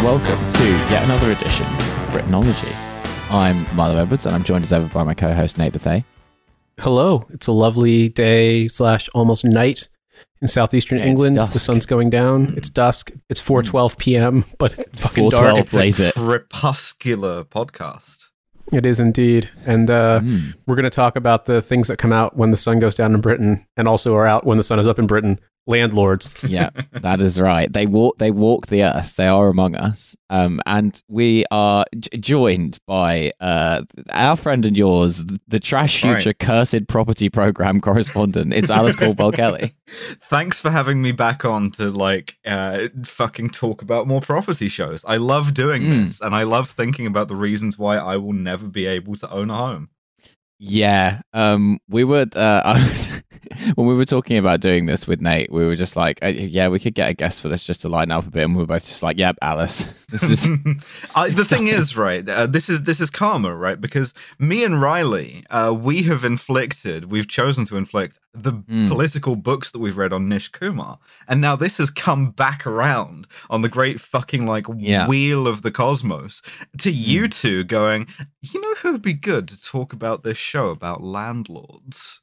welcome to yet another edition of Britanology. I'm Milo Edwards, and I'm joined as ever by my co-host Nate Bethay. Hello. It's a lovely day / almost night in southeastern England. The sun's going down. It's dusk. It's 4:12 p.m., but it's fucking dark. It's a crepuscular podcast. It is indeed. And we're going to talk about the things that come out when the sun goes down in Britain and also are out when the sun is up in Britain. Landlords. Yeah, that is right. They walk the earth. They are among us. And we are joined by our friend and yours, the Trash Future Cursed Property Program correspondent. It's Alice Caldwell-Kelly. Thanks for having me back on to fucking talk about more property shows. I love doing this, and I love thinking about the reasons why I will never be able to own a home. Yeah, we would. When we were talking about doing this with Nate, we were just like, "Yeah, we could get a guest for this just to lighten up a bit." And we were both just like, "Yep, Alice, this is." The thing is, right? This is karma, right? Because me and Riley, we've chosen to inflict the political books that we've read on Nish Kumar, and now this has come back around on the great fucking wheel of the cosmos to you two going, you know who would be good to talk about this show about landlords?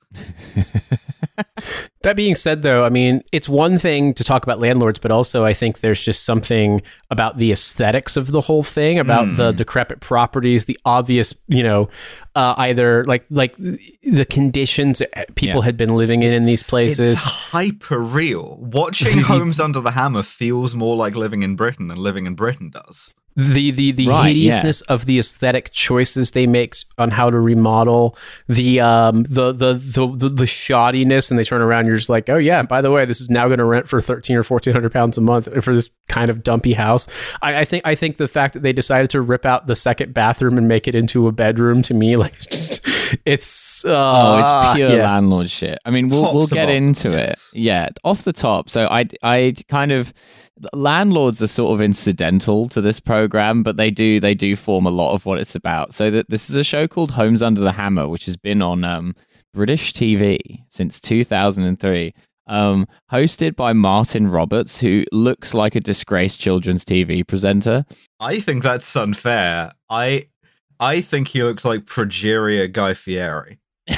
That being said, though, I mean, it's one thing to talk about landlords, but also I think there's just something about the aesthetics of the whole thing, about the decrepit properties, the obvious, either like the conditions people had been living in these places. It's hyper real. Watching Homes Under the Hammer feels more like living in Britain than living in Britain does. The hideousness of the aesthetic choices they make on how to remodel, the shoddiness, and they turn around, you're just like, oh yeah, by the way, this is now going to rent for £1,300 or £1,400 a month for this kind of dumpy house. I think the fact that they decided to rip out the second bathroom and make it into a bedroom, to me, it's pure landlord shit. I mean, we'll get into it. Yeah, off the top. So I kind of. Landlords are sort of incidental to this program, but they do form a lot of what it's about. So this is a show called Homes Under the Hammer, which has been on British TV since 2003, hosted by Martin Roberts, who looks like a disgraced children's TV presenter. I think that's unfair. I think he looks like Progeria Guy Fieri.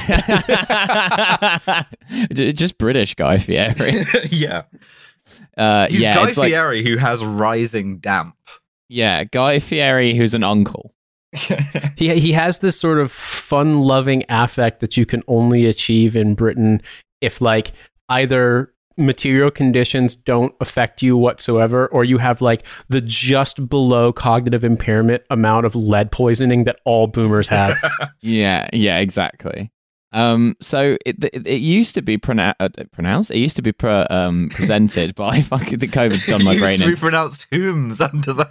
Just British Guy Fieri. Yeah. He's Guy it's Fieri who has rising damp. Yeah, Guy Fieri who's an uncle. He has this sort of fun-loving affect that you can only achieve in Britain if either material conditions don't affect you whatsoever, or you have the just below cognitive impairment amount of lead poisoning that all boomers have. Yeah, exactly. So it used to be pronounced. It used to be presented by fucking the COVID's done my brain. It used to be pronounced Hooms Under the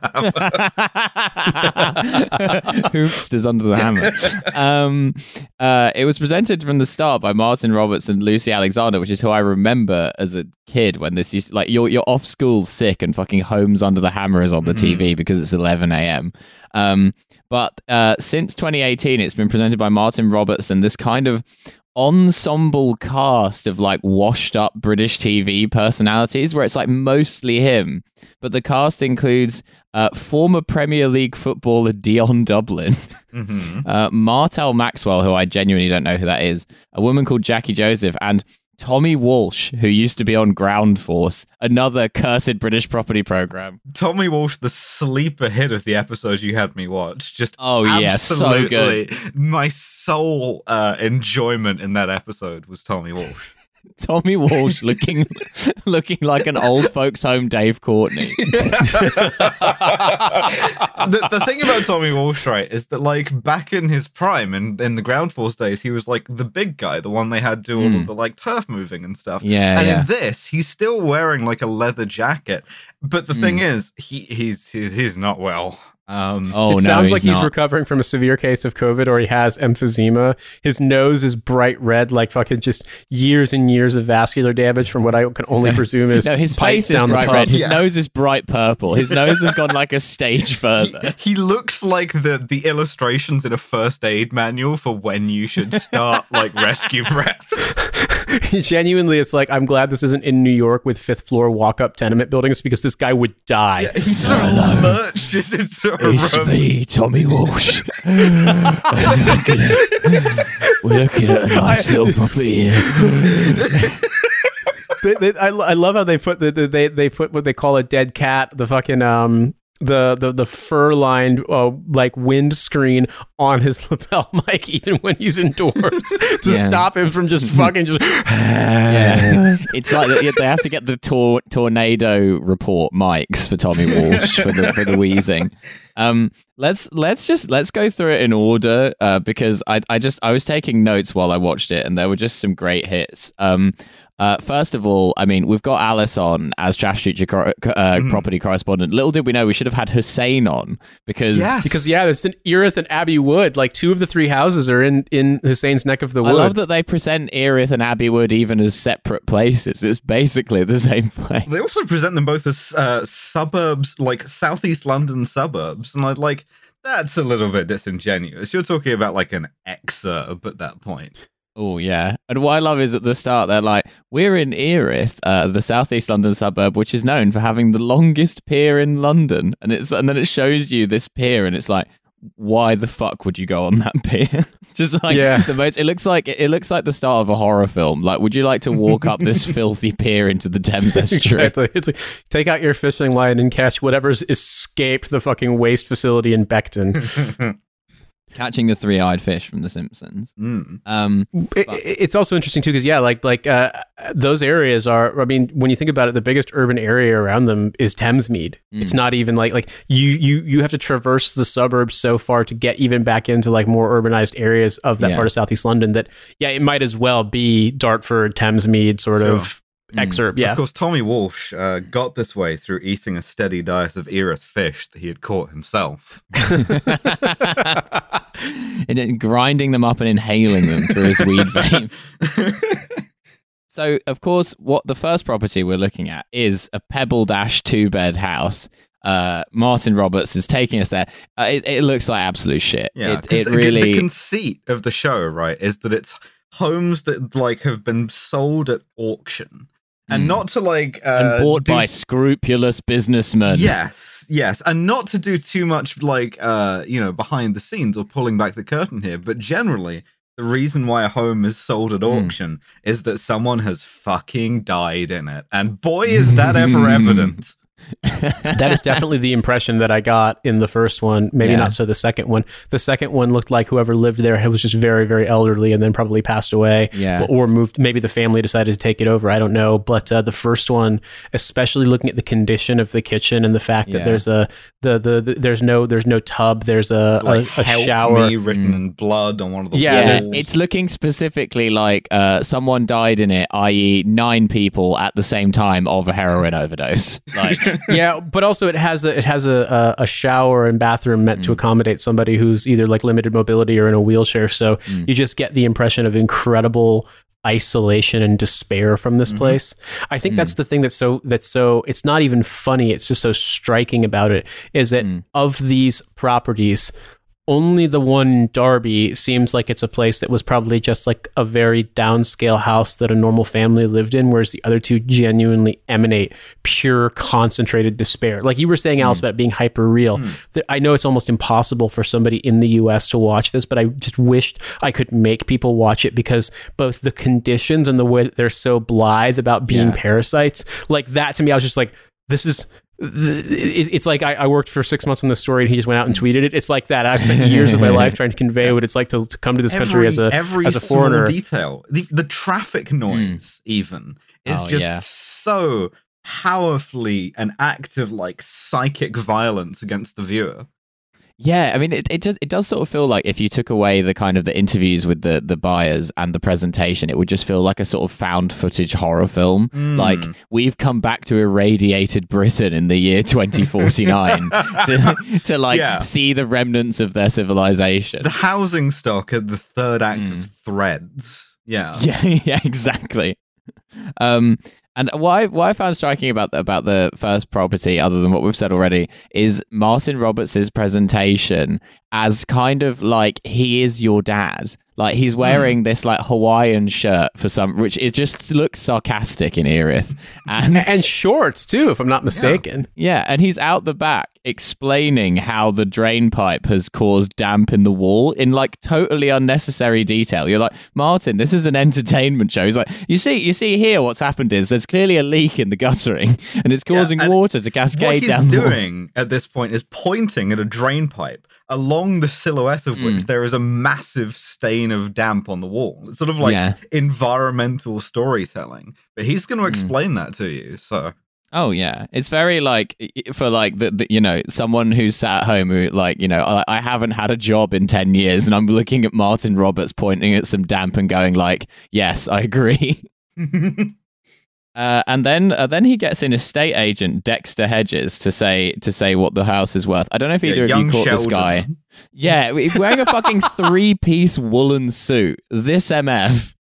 Hammer. Hoopsters Under the Hammer. It was presented from the start by Martin Roberts and Lucy Alexander, which is who I remember as a kid when this used to, you're off school sick and fucking Homes Under the Hammer is on the TV because it's 11 a.m. But since 2018, it's been presented by Martin Roberts and this kind of ensemble cast of washed up British TV personalities where it's mostly him. But the cast includes former Premier League footballer Dion Dublin, Martel Maxwell, who I genuinely don't know who that is, a woman called Jackie Joseph, and Tommy Walsh, who used to be on Ground Force, another cursed British property program. Tommy Walsh, the sleeper hit of the episode you had me watch. Just so good. My sole enjoyment in that episode was Tommy Walsh. Tommy Walsh looking like an old folks home Dave Courtney. The thing about Tommy Walsh, right, is that back in his prime in the Ground Force days, he was the big guy, the one they had do all of the turf moving and stuff. Yeah. And in this, he's still wearing a leather jacket. But the thing is, he's not well. It sounds like he's recovering from a severe case of COVID, or he has emphysema. His nose is bright red, fucking just years and years of vascular damage from what I can only presume is his face is bright red. His nose is bright purple. His nose has gone a stage further. He looks like the illustrations in a first aid manual for when you should start rescue breath. Genuinely, it's like, I'm glad this isn't in New York with fifth floor walk-up tenement buildings because this guy would die. Yeah, he's lurched just into a It's room. me, Tommy Walsh. We're looking at a nice little property here. I love how they put they put what they call a dead cat, the fucking the fur lined like windscreen on his lapel mic even when he's indoors to stop him from just fucking just It's like they have to get the tornado report mics for Tommy Walsh for the wheezing. Let's go through it in order because I was taking notes while I watched it and there were just some great hits. First of all, I mean, we've got Alice on as Trash Future property correspondent. Little did we know we should have had Hussein on because there's an Erith and Abbey Wood. Like 2 of the 3 houses are in Hussein's neck of the woods. I love that they present Erith and Abbey Wood even as separate places. It's basically the same place. They also present them both as suburbs, like southeast London suburbs, and I'd like that's a little bit disingenuous. You're talking about like an exurb at that point. Oh, yeah. And what I love is at the start, they're like, we're in Erith, the southeast London suburb, which is known for having the longest pier in London. And then it shows you this pier, and it's like, why the fuck would you go on that pier? Just like the most, it looks like the start of a horror film. Like, would you like to walk up this filthy pier into the Thames estuary? Exactly. It's like, take out your fishing line and catch whatever's escaped the fucking waste facility in Beckton. Catching the 3-eyed fish from The Simpsons. It's also interesting too because like those areas are. I mean, when you think about it, the biggest urban area around them is Thamesmead. It's not even like you have to traverse the suburbs so far to get even back into like more urbanized areas of that part of Southeast London. That it might as well be Dartford, Thamesmead sort of excerpt. Yeah, of course, Tommy Walsh got this way through eating a steady diet of Erith fish that he had caught himself. And then grinding them up and inhaling them through his weed vape. So, of course, what the first property we're looking at is a Pebble Dash 2-bed house. Martin Roberts is taking us there. It looks like absolute shit. Yeah, it really. The conceit of the show, right, is that it's homes that like have been sold at auction. And not to like and bought by scrupulous businessmen. Yes, and not to do too much like behind the scenes or pulling back the curtain here, but generally the reason why a home is sold at auction is that someone has fucking died in it, and boy is that ever evident. That is definitely the impression that I got in the first one. Maybe not so the second one. The second one looked like whoever lived there was just very, very elderly and then probably passed away. Or moved. Maybe the family decided to take it over. I don't know. But the first one, especially looking at the condition of the kitchen and the fact that there's there's no tub. There's a shower written in blood on one of the walls. It's looking specifically like someone died in it, i.e., 9 people at the same time of a heroin overdose. Like. Yeah, but also it has a shower and bathroom meant to accommodate somebody who's either like limited mobility or in a wheelchair. So you just get the impression of incredible isolation and despair from this place. I think that's the thing that's so it's not even funny. It's just so striking about it is that of these properties, only the one in Derby seems like it's a place that was probably just like a very downscale house that a normal family lived in, whereas the other 2 genuinely emanate pure concentrated despair. Like you were saying, Alice, about being hyper real. I know it's almost impossible for somebody in the US to watch this, but I just wished I could make people watch it because both the conditions and the way that they're so blithe about being parasites, like that to me, I was just like, this is... It's like I worked for 6 months on this story and he just went out and tweeted it. It's like that. I spent years of my life trying to convey what it's like to come to this country as a foreigner. Detail, the traffic noise even is so powerfully an act of like psychic violence against the viewer. Yeah, I mean, it does sort of feel like if you took away the kind of the interviews with the buyers and the presentation, it would just feel like a sort of found footage horror film. Like we've come back to irradiated Britain in the year 2049 to like see the remnants of their civilization. The housing stock at the third act of Threads. Yeah, exactly. And what I found striking about the first property, other than what we've said already, is Martin Roberts' presentation as kind of like he is your dad. Like he's wearing this like Hawaiian shirt for some, which it just looks sarcastic in Erith, and shorts too, if I'm not mistaken. Yeah, and he's out the back explaining how the drain pipe has caused damp in the wall in like totally unnecessary detail. You're like, Martin, this is an entertainment show. He's like, you see here, what's happened is there's clearly a leak in the guttering, and it's causing water to cascade down. What he's doing at this point is pointing at a drain pipe, along the silhouette of which there is a massive stain of damp on the wall. It's sort of like environmental storytelling, but he's going to explain that to you. So, oh yeah, it's very like for like the you know, someone who's sat at home who like, you know, I haven't had a job in 10 years, and I'm looking at Martin Roberts pointing at some damp and going like, yes, I agree. And then he gets an estate agent, Dexter Hedges, to say what the house is worth. I don't know if either of you caught this guy. Yeah, wearing a fucking 3-piece woolen suit. This MF.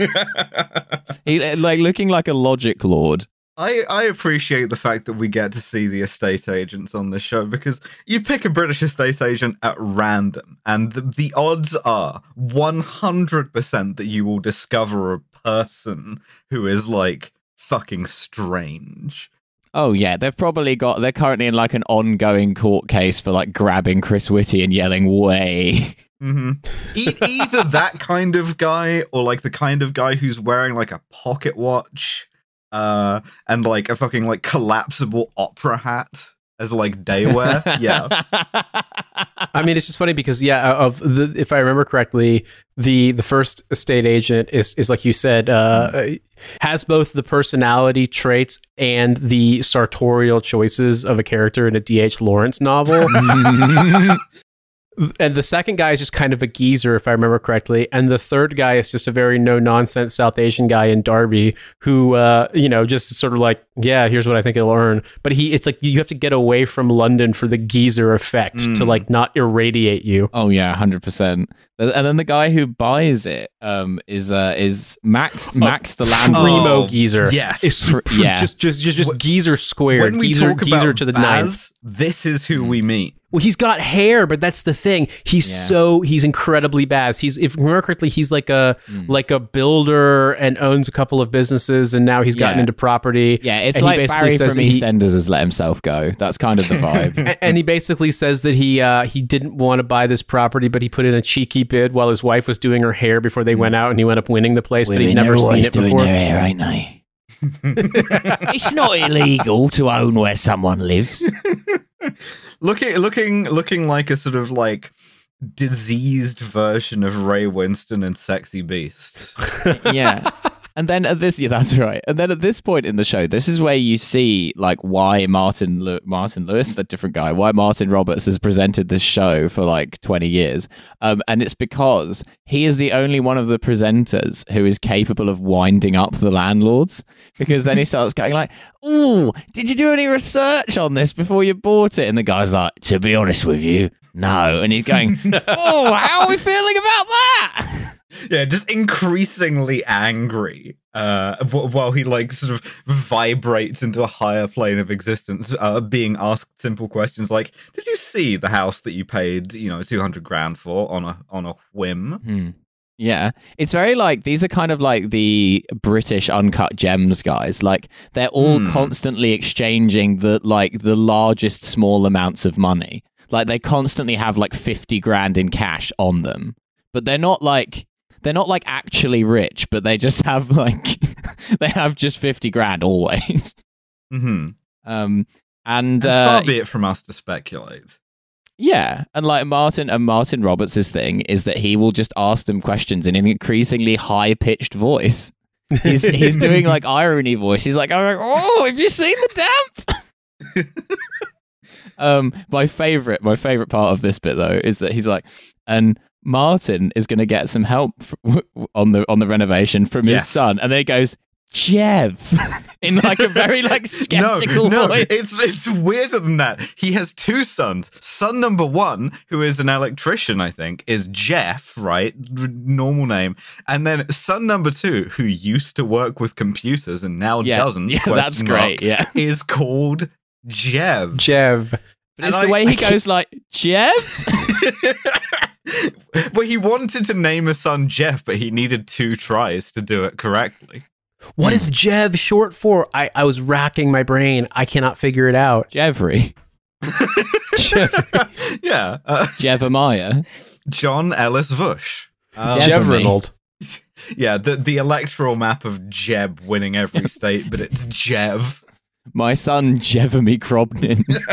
He like looking like a logic lord. I appreciate the fact that we get to see the estate agents on this show, because you pick a British estate agent at random, and the odds are 100% that you will discover a person who is like fucking strange. Oh yeah, they're currently in like an ongoing court case for like grabbing Chris Whitty and yelling "way." Mm-hmm. Either that kind of guy, or like the kind of guy who's wearing like a pocket watch, and like a fucking like collapsible opera hat as like daywear. Yeah. I mean, it's just funny because if I remember correctly, the first estate agent is like you said, has both the personality traits and the sartorial choices of a character in a D.H. Lawrence novel. And the second guy is just kind of a geezer, if I remember correctly. And the third guy is just a very no-nonsense South Asian guy in Derby who, just sort of like, yeah, here's what I think he'll earn. But it's like you have to get away from London for the geezer effect to like not irradiate you. Oh, yeah, 100%. And then the guy who buys it is Max the landlord. Primo geezer. Yes. Just geezer squared. When we geezer, talk geezer about to the Baz, ninth. this is who we meet. Well, he's got hair, but that's the thing. He's incredibly Baz. If you remember correctly, he's like a builder and owns a couple of businesses, and now he's gotten into property. Yeah, it's like Barry from EastEnders has let himself go. That's kind of the vibe. and he basically says that he didn't want to buy this property, but he put in a cheeky bid while his wife was doing her hair before they went out, and he went up winning the place, but he'd never seen it before. Doing their hair, ain't they? It's not illegal to own where someone lives. Looking like a sort of like diseased version of Ray Winston and Sexy Beast. Yeah. And then that's right. And then at this point in the show, this is where you see like why Martin Lewis, the different guy, why Martin Roberts has presented this show for like 20 years. And it's because he is the only one of the presenters who is capable of winding up the landlords. Because then he starts going like, "Ooh, did you do any research on this before you bought it?" And the guy's like, "To be honest with you, no." And he's going, "Oh, how are we feeling about that?" Yeah, just increasingly angry while he like sort of vibrates into a higher plane of existence, being asked simple questions like, "Did you see the house that you paid, $200,000 for on a whim?" Yeah, it's very like these are kind of like the British Uncut Gems guys. Like they're all constantly exchanging the largest small amounts of money. Like they constantly have like 50 grand in cash on them, but they're not like actually rich, but they just have like they have just 50 grand always. Mm-hmm. And far be it from us to speculate. Yeah, and like Martin Roberts' thing is that he will just ask them questions in an increasingly high-pitched voice. He's doing like irony voice. He's like, "Oh, have you seen the damp?" My favorite part of this bit though is that he's like, and Martin is going to get some help on the renovation from his son, and then he goes, "Jev," in like a very like skeptical voice. It's weirder than that. He has two sons. Son number one, who is an electrician, I think, is Jeff, right? Normal name. And then son number two, who used to work with computers and now doesn't. Yeah, that's great. Yeah, is called Jev. Jev. But it's the way he goes like, "Jev." Well, he wanted to name a son Jeff, but he needed 2 tries to do it correctly. What is Jev short for? I was racking my brain. I cannot figure it out. Jeffrey. Yeah. Jevamiah. John Ellis Vush. Jev-Ronald. Yeah, the electoral map of Jeb winning every state, but it's Jev. My son, Jevamy Crobnins.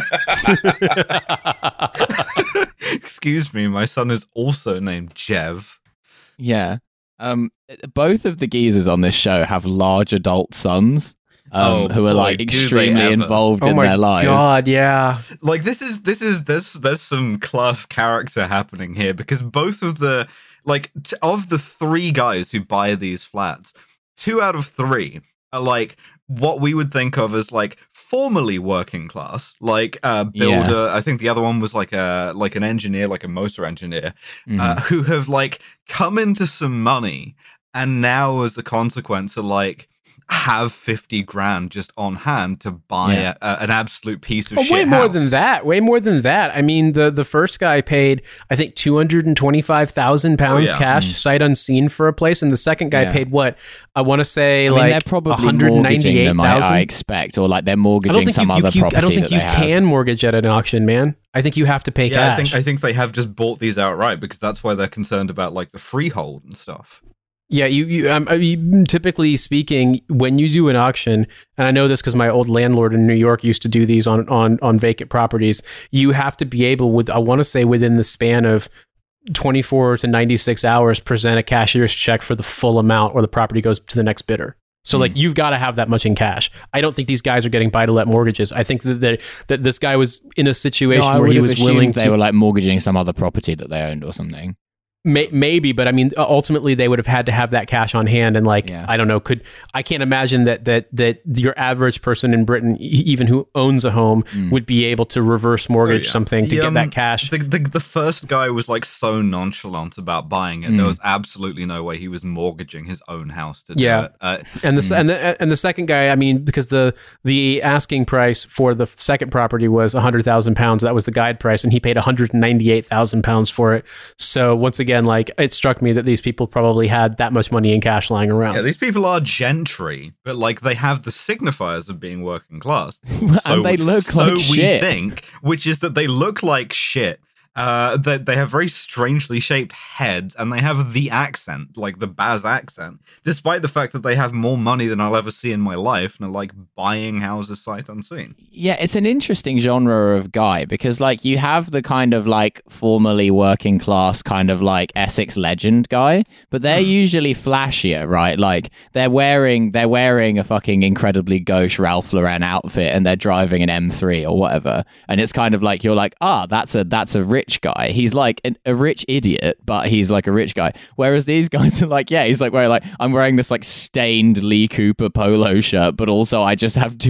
Excuse me, my son is also named Jev. Yeah. Both of the geezers on this show have large adult sons who are like extremely involved in their lives. Oh my god, yeah. Like there's some class character happening here, because both of the of the 3 guys who buy these flats, 2 out of 3 are like what we would think of as like formerly working class, like builder. Yeah. I think the other one was like an engineer, like a motor engineer, who have like come into some money, and now as a consequence are like have 50 grand just on hand to buy an absolute piece of shit way house. Way more than that. I mean, the first guy paid, I think, £225,000 cash, sight unseen, for a place, and the second guy paid what? I want to say they're probably mortgaging them, I expect, or like they're mortgaging some other property. I don't think you can mortgage at an auction, man. I think you have to pay cash. I think they have just bought these outright, because that's why they're concerned about like the freehold and stuff. Yeah, you typically speaking, when you do an auction, and I know this because my old landlord in New York used to do these on vacant properties, you have to be able, I want to say within the span of 24 to 96 hours, present a cashier's check for the full amount, or the property goes to the next bidder. So like you've got to have that much in cash. I don't think these guys are getting buy-to-let mortgages. I think that this guy was in a situation where he was willing to... They were like mortgaging some other property that they owned or something. Maybe, but I mean, ultimately they would have had to have that cash on hand, and like I don't know, I can't imagine that your average person in Britain, even who owns a home, would be able to reverse mortgage something to get that cash. The first guy was like so nonchalant about buying it. There was absolutely no way he was mortgaging his own house to do it. And the second guy, I mean, because the asking price for the second property was £100,000. That was the guide price, and he paid £198,000 for it. So once again, like, it struck me that these people probably had that much money in cash lying around. Yeah, these people are gentry, but like they have the signifiers of being working class. And they look like shit. So we think, which is that they look like shit. They have very strangely shaped heads, and they have the accent, like the Baz accent, despite the fact that they have more money than I'll ever see in my life, and are like buying houses sight unseen. Yeah, it's an interesting genre of guy, because like you have the kind of like formerly working class kind of like Essex legend guy, but they're usually flashier, right? Like they're wearing a fucking incredibly gauche Ralph Lauren outfit, and they're driving an M3 or whatever, and it's kind of like you're like, that's a rich guy. He's like a rich idiot, but he's like a rich guy. Whereas these guys are like, he's like wearing I'm wearing this like stained Lee Cooper polo shirt, but also I just have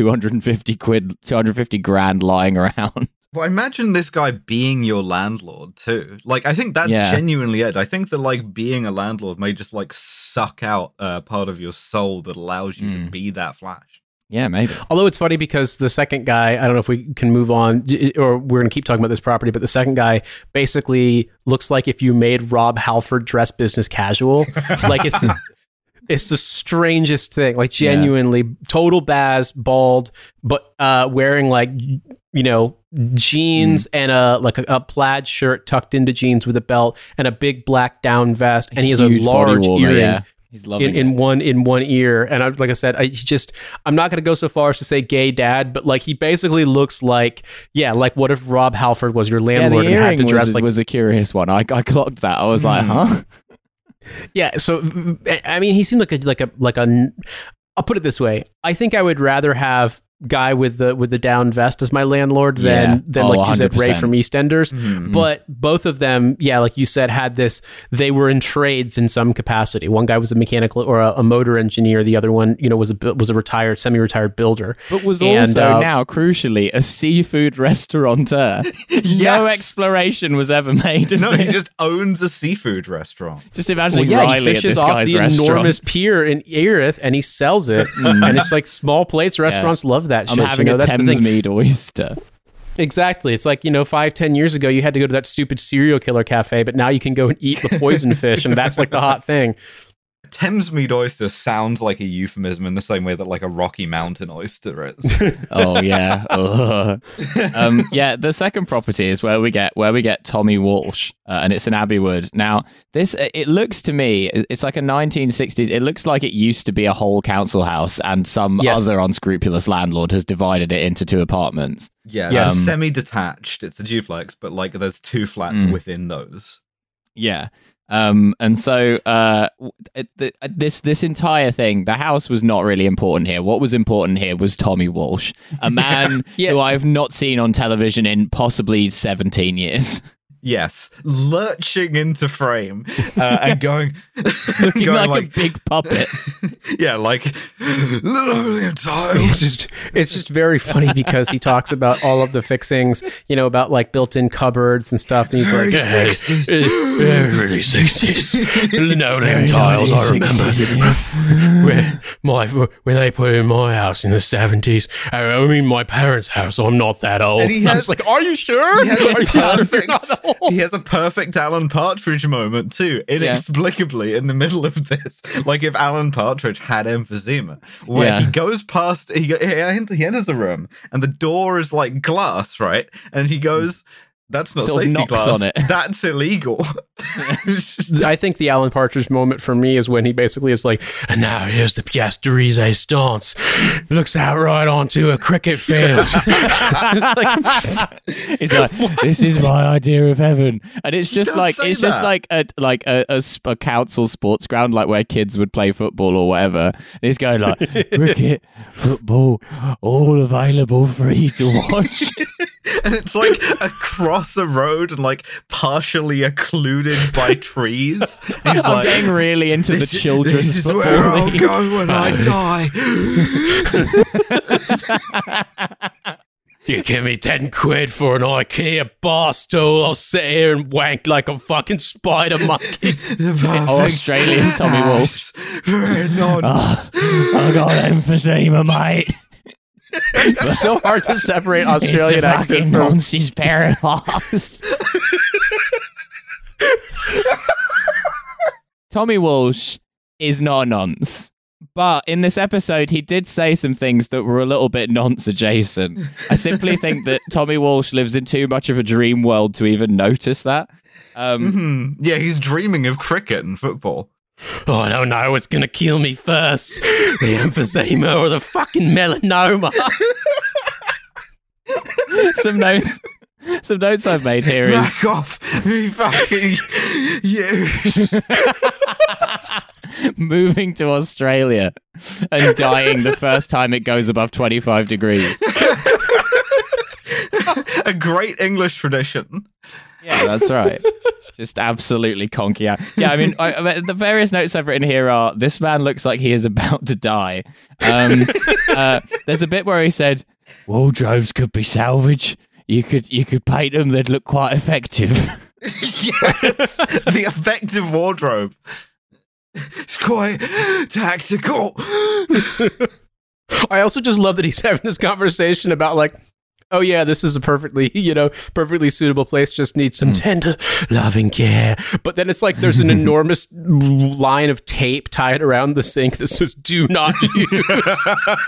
250 grand lying around. Well, imagine this guy being your landlord too. Like, I think that's genuinely it. I think that like being a landlord may just like suck out part of your soul that allows you to be that Flash. Yeah, maybe. Although it's funny because the second guy, I don't know if we can move on, or we're going to keep talking about this property, but the second guy basically looks like if you made Rob Halford dress business casual. Like it's the strangest thing. Like genuinely, total Baz, bald, but wearing like, you know, jeans and a plaid shirt tucked into jeans with a belt and a big black down vest, and he has a large earring. Yeah. He's loving in one ear, and like I said, I'm not going to go so far as to say gay dad, but like he basically looks like what if Rob Halford was your landlord and had to dress like? Was a curious one. I clocked that. I was like, huh? Yeah. So I mean, he seemed like a. I'll put it this way: I think I would rather have guy with the down vest as my landlord than like you said, 100%. Ray from EastEnders. Mm-hmm. But both of them, like you said, had this. They were in trades in some capacity. One guy was a mechanical or a motor engineer. The other one, was a retired, semi-retired builder. But was also now crucially a seafood restaurateur. Yes. No exploration was ever made. No, he just owns a seafood restaurant. Just imagine Riley at this guy's restaurant. He fishes off the enormous pier in Erith, and he sells it. And it's like small plates. Restaurants love that shit. I'm having a Thamesmead oyster. Exactly. It's like, 5-10 years ago, you had to go to that stupid serial killer cafe, but now you can go and eat the poison fish, and that's like the hot thing. Thamesmead oyster sounds like a euphemism in the same way that like a Rocky Mountain oyster is. Oh yeah. Yeah, the second property is where we get Tommy Walsh, and it's in Abbeywood. Now, this it looks to me, it's like a 1960s. It looks like it used to be a whole council house, and some other unscrupulous landlord has divided it into 2 apartments. Yeah, it's semi-detached. It's a duplex, but like there's 2 flats within those. Yeah. And so this entire thing, the house was not really important here. What was important here was Tommy Walsh, a man who I've not seen on television in possibly 17 years. Yes, lurching into frame and going looking like a big puppet. Yeah, like linoleum tiles. It's just very funny because he talks about all of the fixings, about like built-in cupboards and stuff, and he's like, really 60s linoleum tiles. I remember when they put it in my house in the 70s. I mean, my parents' house. I'm not that old. I was like, are you sure? He has a perfect Alan Partridge moment too, inexplicably in the middle of this. Like if Alan Partridge had emphysema, where he goes past, he enters the room and the door is like glass, right? And he goes, "That's not safety glass. On it. That's illegal." I think the Alan Partridge moment for me is when he basically is like, and now here's the pièce de resistance. Looks out right onto a cricket field. He's like, this is my idea of heaven, and it's just like a council sports ground, like where kids would play football or whatever. And he's going like, cricket, football, all available free to watch. And it's like across a road and like partially occluded by trees. He's I'm getting really into the children's football. This is where I'll go when I die. You give me 10 quid for an IKEA bar stool, I'll sit here and wank like a fucking spider monkey. Australian Tommy Walsh. I got emphysema, mate. It's so hard to separate Australian accent from nonsense paradise. Tommy Walsh is not a nonce, but in this episode he did say some things that were a little bit nonce adjacent. I simply think that Tommy Walsh lives in too much of a dream world to even notice that. Yeah, he's dreaming of cricket and football. Oh, I don't know what's going to kill me first. The emphysema or the fucking melanoma. Some notes I've made here is... Back off, you fucking... You. Moving to Australia and dying the first time it goes above 25 degrees. A great English tradition. Yeah, that's right. Just absolutely conky out. Yeah, I mean, the various notes I've written here are, this man looks like he is about to die. There's a bit where he said, wardrobes could be salvaged. You could paint them, they'd look quite effective. Yes, the effective wardrobe. It's quite tactical. I also just love that he's having this conversation about like, oh yeah, this is a perfectly suitable place, just needs some tender, loving care. But then it's like there's an enormous line of tape tied around the sink that says, do not use.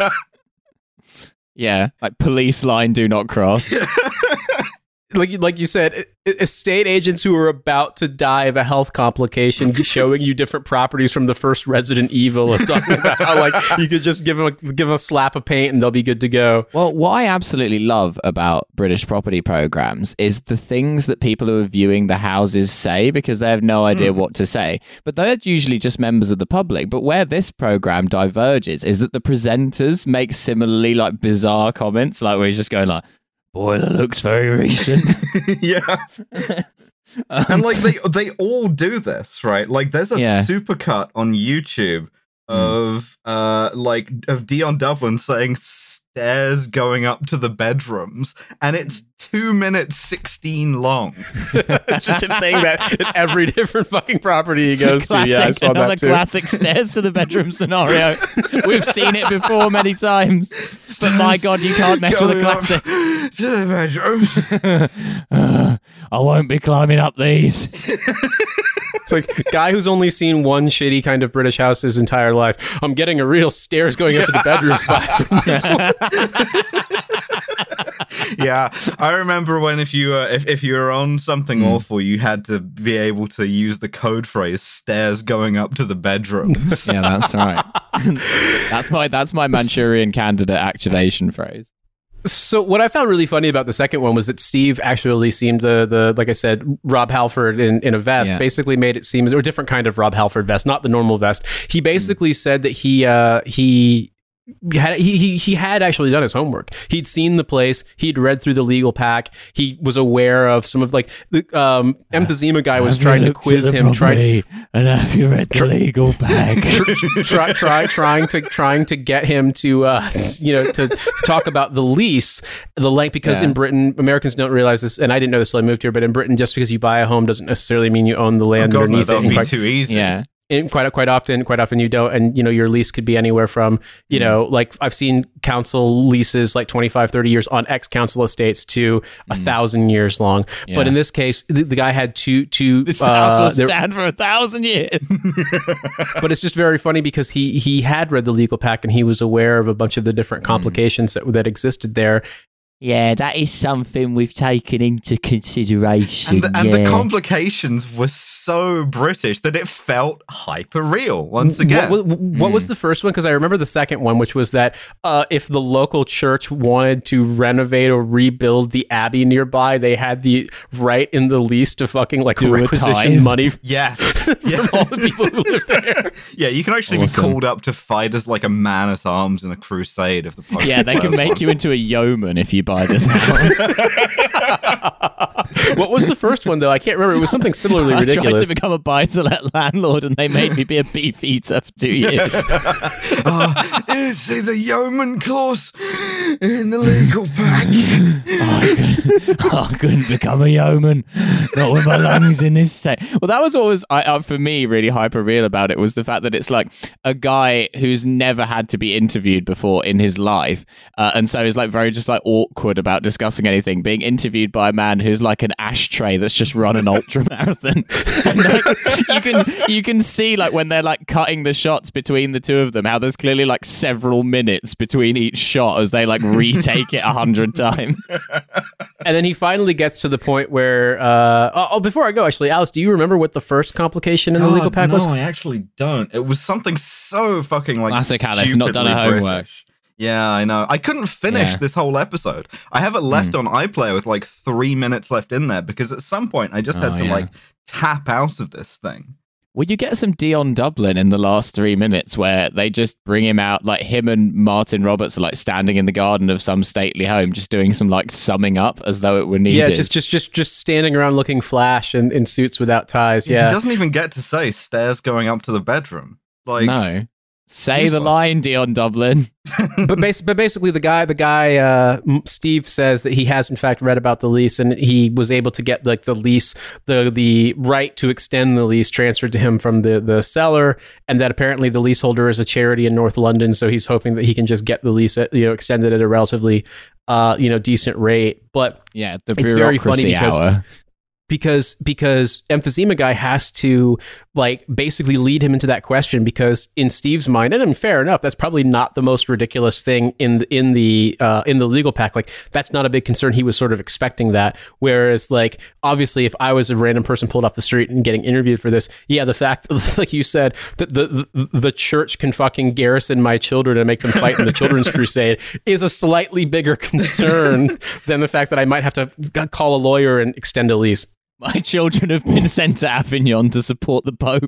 Yeah, like police line, do not cross. Like you said, estate agents who are about to die of a health complication showing you different properties from the first Resident Evil and talking about how like you could just give them a slap of paint and they'll be good to go. Well, what I absolutely love about British property programs is the things that people who are viewing the houses say, because they have no idea what to say. But they're usually just members of the public. But where this program diverges is that the presenters make similarly like bizarre comments, like where he's just going like, boiler looks very recent. Yeah. And like they all do this, right? Like there's a supercut on YouTube of Dion Dublin saying stairs going up to the bedrooms, and it's 2 minutes 16 long. It's just him saying that in every different fucking property he goes to. Yeah, I saw another that too. classic stairs to the bedroom scenario. We've seen it before many times, but my God, you can't mess with a classic. To the bedrooms. I won't be climbing up these. It's like a guy who's only seen one shitty kind of British house his entire life. I'm getting a real stairs going up to the bedrooms vibe from this one. Yeah, I remember when if you were on something awful, you had to be able to use the code phrase "stairs going up to the bedrooms." Yeah, that's right. that's my Manchurian Candidate activation phrase. So what I found really funny about the second one was that Steve actually seemed the like I said, Rob Halford in a vest, basically made it seem, or a different kind of Rob Halford vest, not the normal vest. He basically said that he had actually done his homework. He'd seen the place. He'd read through the legal pack. He was aware of some of, like, the emphysema guy was trying to quiz him. And have you read the legal pack? trying to get him to to talk about the lease, the length, because in Britain, Americans don't realize this, and I didn't know this until I moved here. But in Britain, just because you buy a home doesn't necessarily mean you own the land underneath that it. would be too easy. Yeah. And quite often you don't, and your lease could be anywhere from like I've seen council leases like 25, 30 years on ex-council estates to 1,000 years long. Yeah. But in this case, the guy had two. This house will stand for 1,000 years. But it's just very funny because he had read the legal pack and he was aware of a bunch of the different complications that existed there. Yeah, that is something we've taken into consideration. And the complications were so British that it felt hyper real once again. What was the first one? Because I remember the second one, which was that if the local church wanted to renovate or rebuild the abbey nearby, they had the right in the lease to fucking like requisition money. Yes. From all the people who live there. Yeah, you can actually be called up to fight as like a man at arms in a crusade if the Pope. Yeah, they can make you into a yeoman if you buy this house. What was the first one though? I can't remember. It was something similarly ridiculous. I tried to become a buy-to-let landlord and they made me be a beef eater for 2 years. See the yeoman clause in the legal pack. I couldn't become a yeoman. Not with my lungs in this state. Well, that was what was, for me, really hyper real about it, was the fact that it's like a guy who's never had to be interviewed before in his life. And so is like very just like awkward about discussing anything, being interviewed by a man who's like an ashtray that's just run an ultra marathon. And like, you can see like when they're like cutting the shots between the two of them, how there's clearly like several minutes between each shot as they like retake it 100 times. And then he finally gets to the point where before I go, actually, Alice, do you remember what the first complication in the legal pack was? No, I actually don't. It was something so fucking like classic Alice, not done her homework. British. Yeah, I know. I couldn't finish this whole episode. I have it left on iPlayer with like 3 minutes left in there because at some point I just had to like tap out of this thing. Well, you get some Dion Dublin in the last 3 minutes where they just bring him out, like him and Martin Roberts are like standing in the garden of some stately home, just doing some like summing up as though it were needed. Yeah, just standing around looking flash in suits without ties. Yeah, he doesn't even get to say stairs going up to the bedroom. Like, no. Say the line, Dion Dublin. but basically, the guy, Steve says that he has in fact read about the lease, and he was able to get like the lease, the right to extend the lease transferred to him from the seller, and that apparently the leaseholder is a charity in North London, so he's hoping that he can just get the lease, extended at a relatively, decent rate. But yeah, the it's very funny hour. because Emphysema Guy has to like basically lead him into that question, because in Steve's mind, and fair enough, that's probably not the most ridiculous thing in the legal pack. Like, that's not a big concern. He was sort of expecting that. Whereas, like, obviously, if I was a random person pulled off the street and getting interviewed for this, the fact, like you said, that the church can fucking garrison my children and make them fight in the children's crusade is a slightly bigger concern than the fact that I might have to call a lawyer and extend a lease. My children have been sent to Avignon to support the Pope.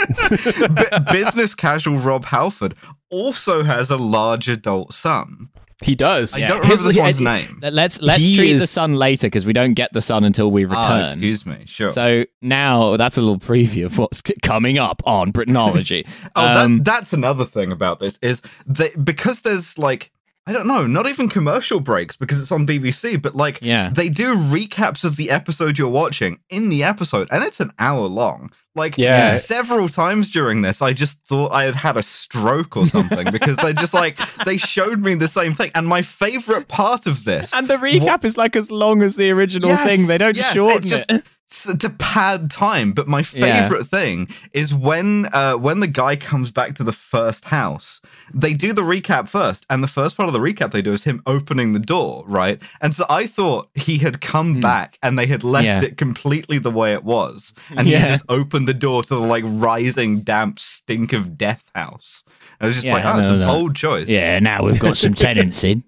Business casual Rob Halford also has a large adult son. He does. I don't remember this one's name. Let's treat the son later because we don't get the son until we return. Excuse me. Sure. So now that's a little preview of what's coming up on Britanology. That's another thing about this is because there's like, I don't know, not even commercial breaks because it's on BBC, but like they do recaps of the episode you're watching in the episode, and it's an hour long. Like several times during this, I just thought I had a stroke or something because they showed me the same thing. And my favorite part of this, and the recap is like as long as the original thing. They don't shorten it. To pad time, but my favorite thing is when the guy comes back to the first house, they do the recap first, and the first part of the recap they do is him opening the door, right? And so I thought he had come back and they had left it completely the way it was, and he just opened the door to the like rising damp stink of death house. I was just it's a bold choice. Yeah, now we've got some tenants in.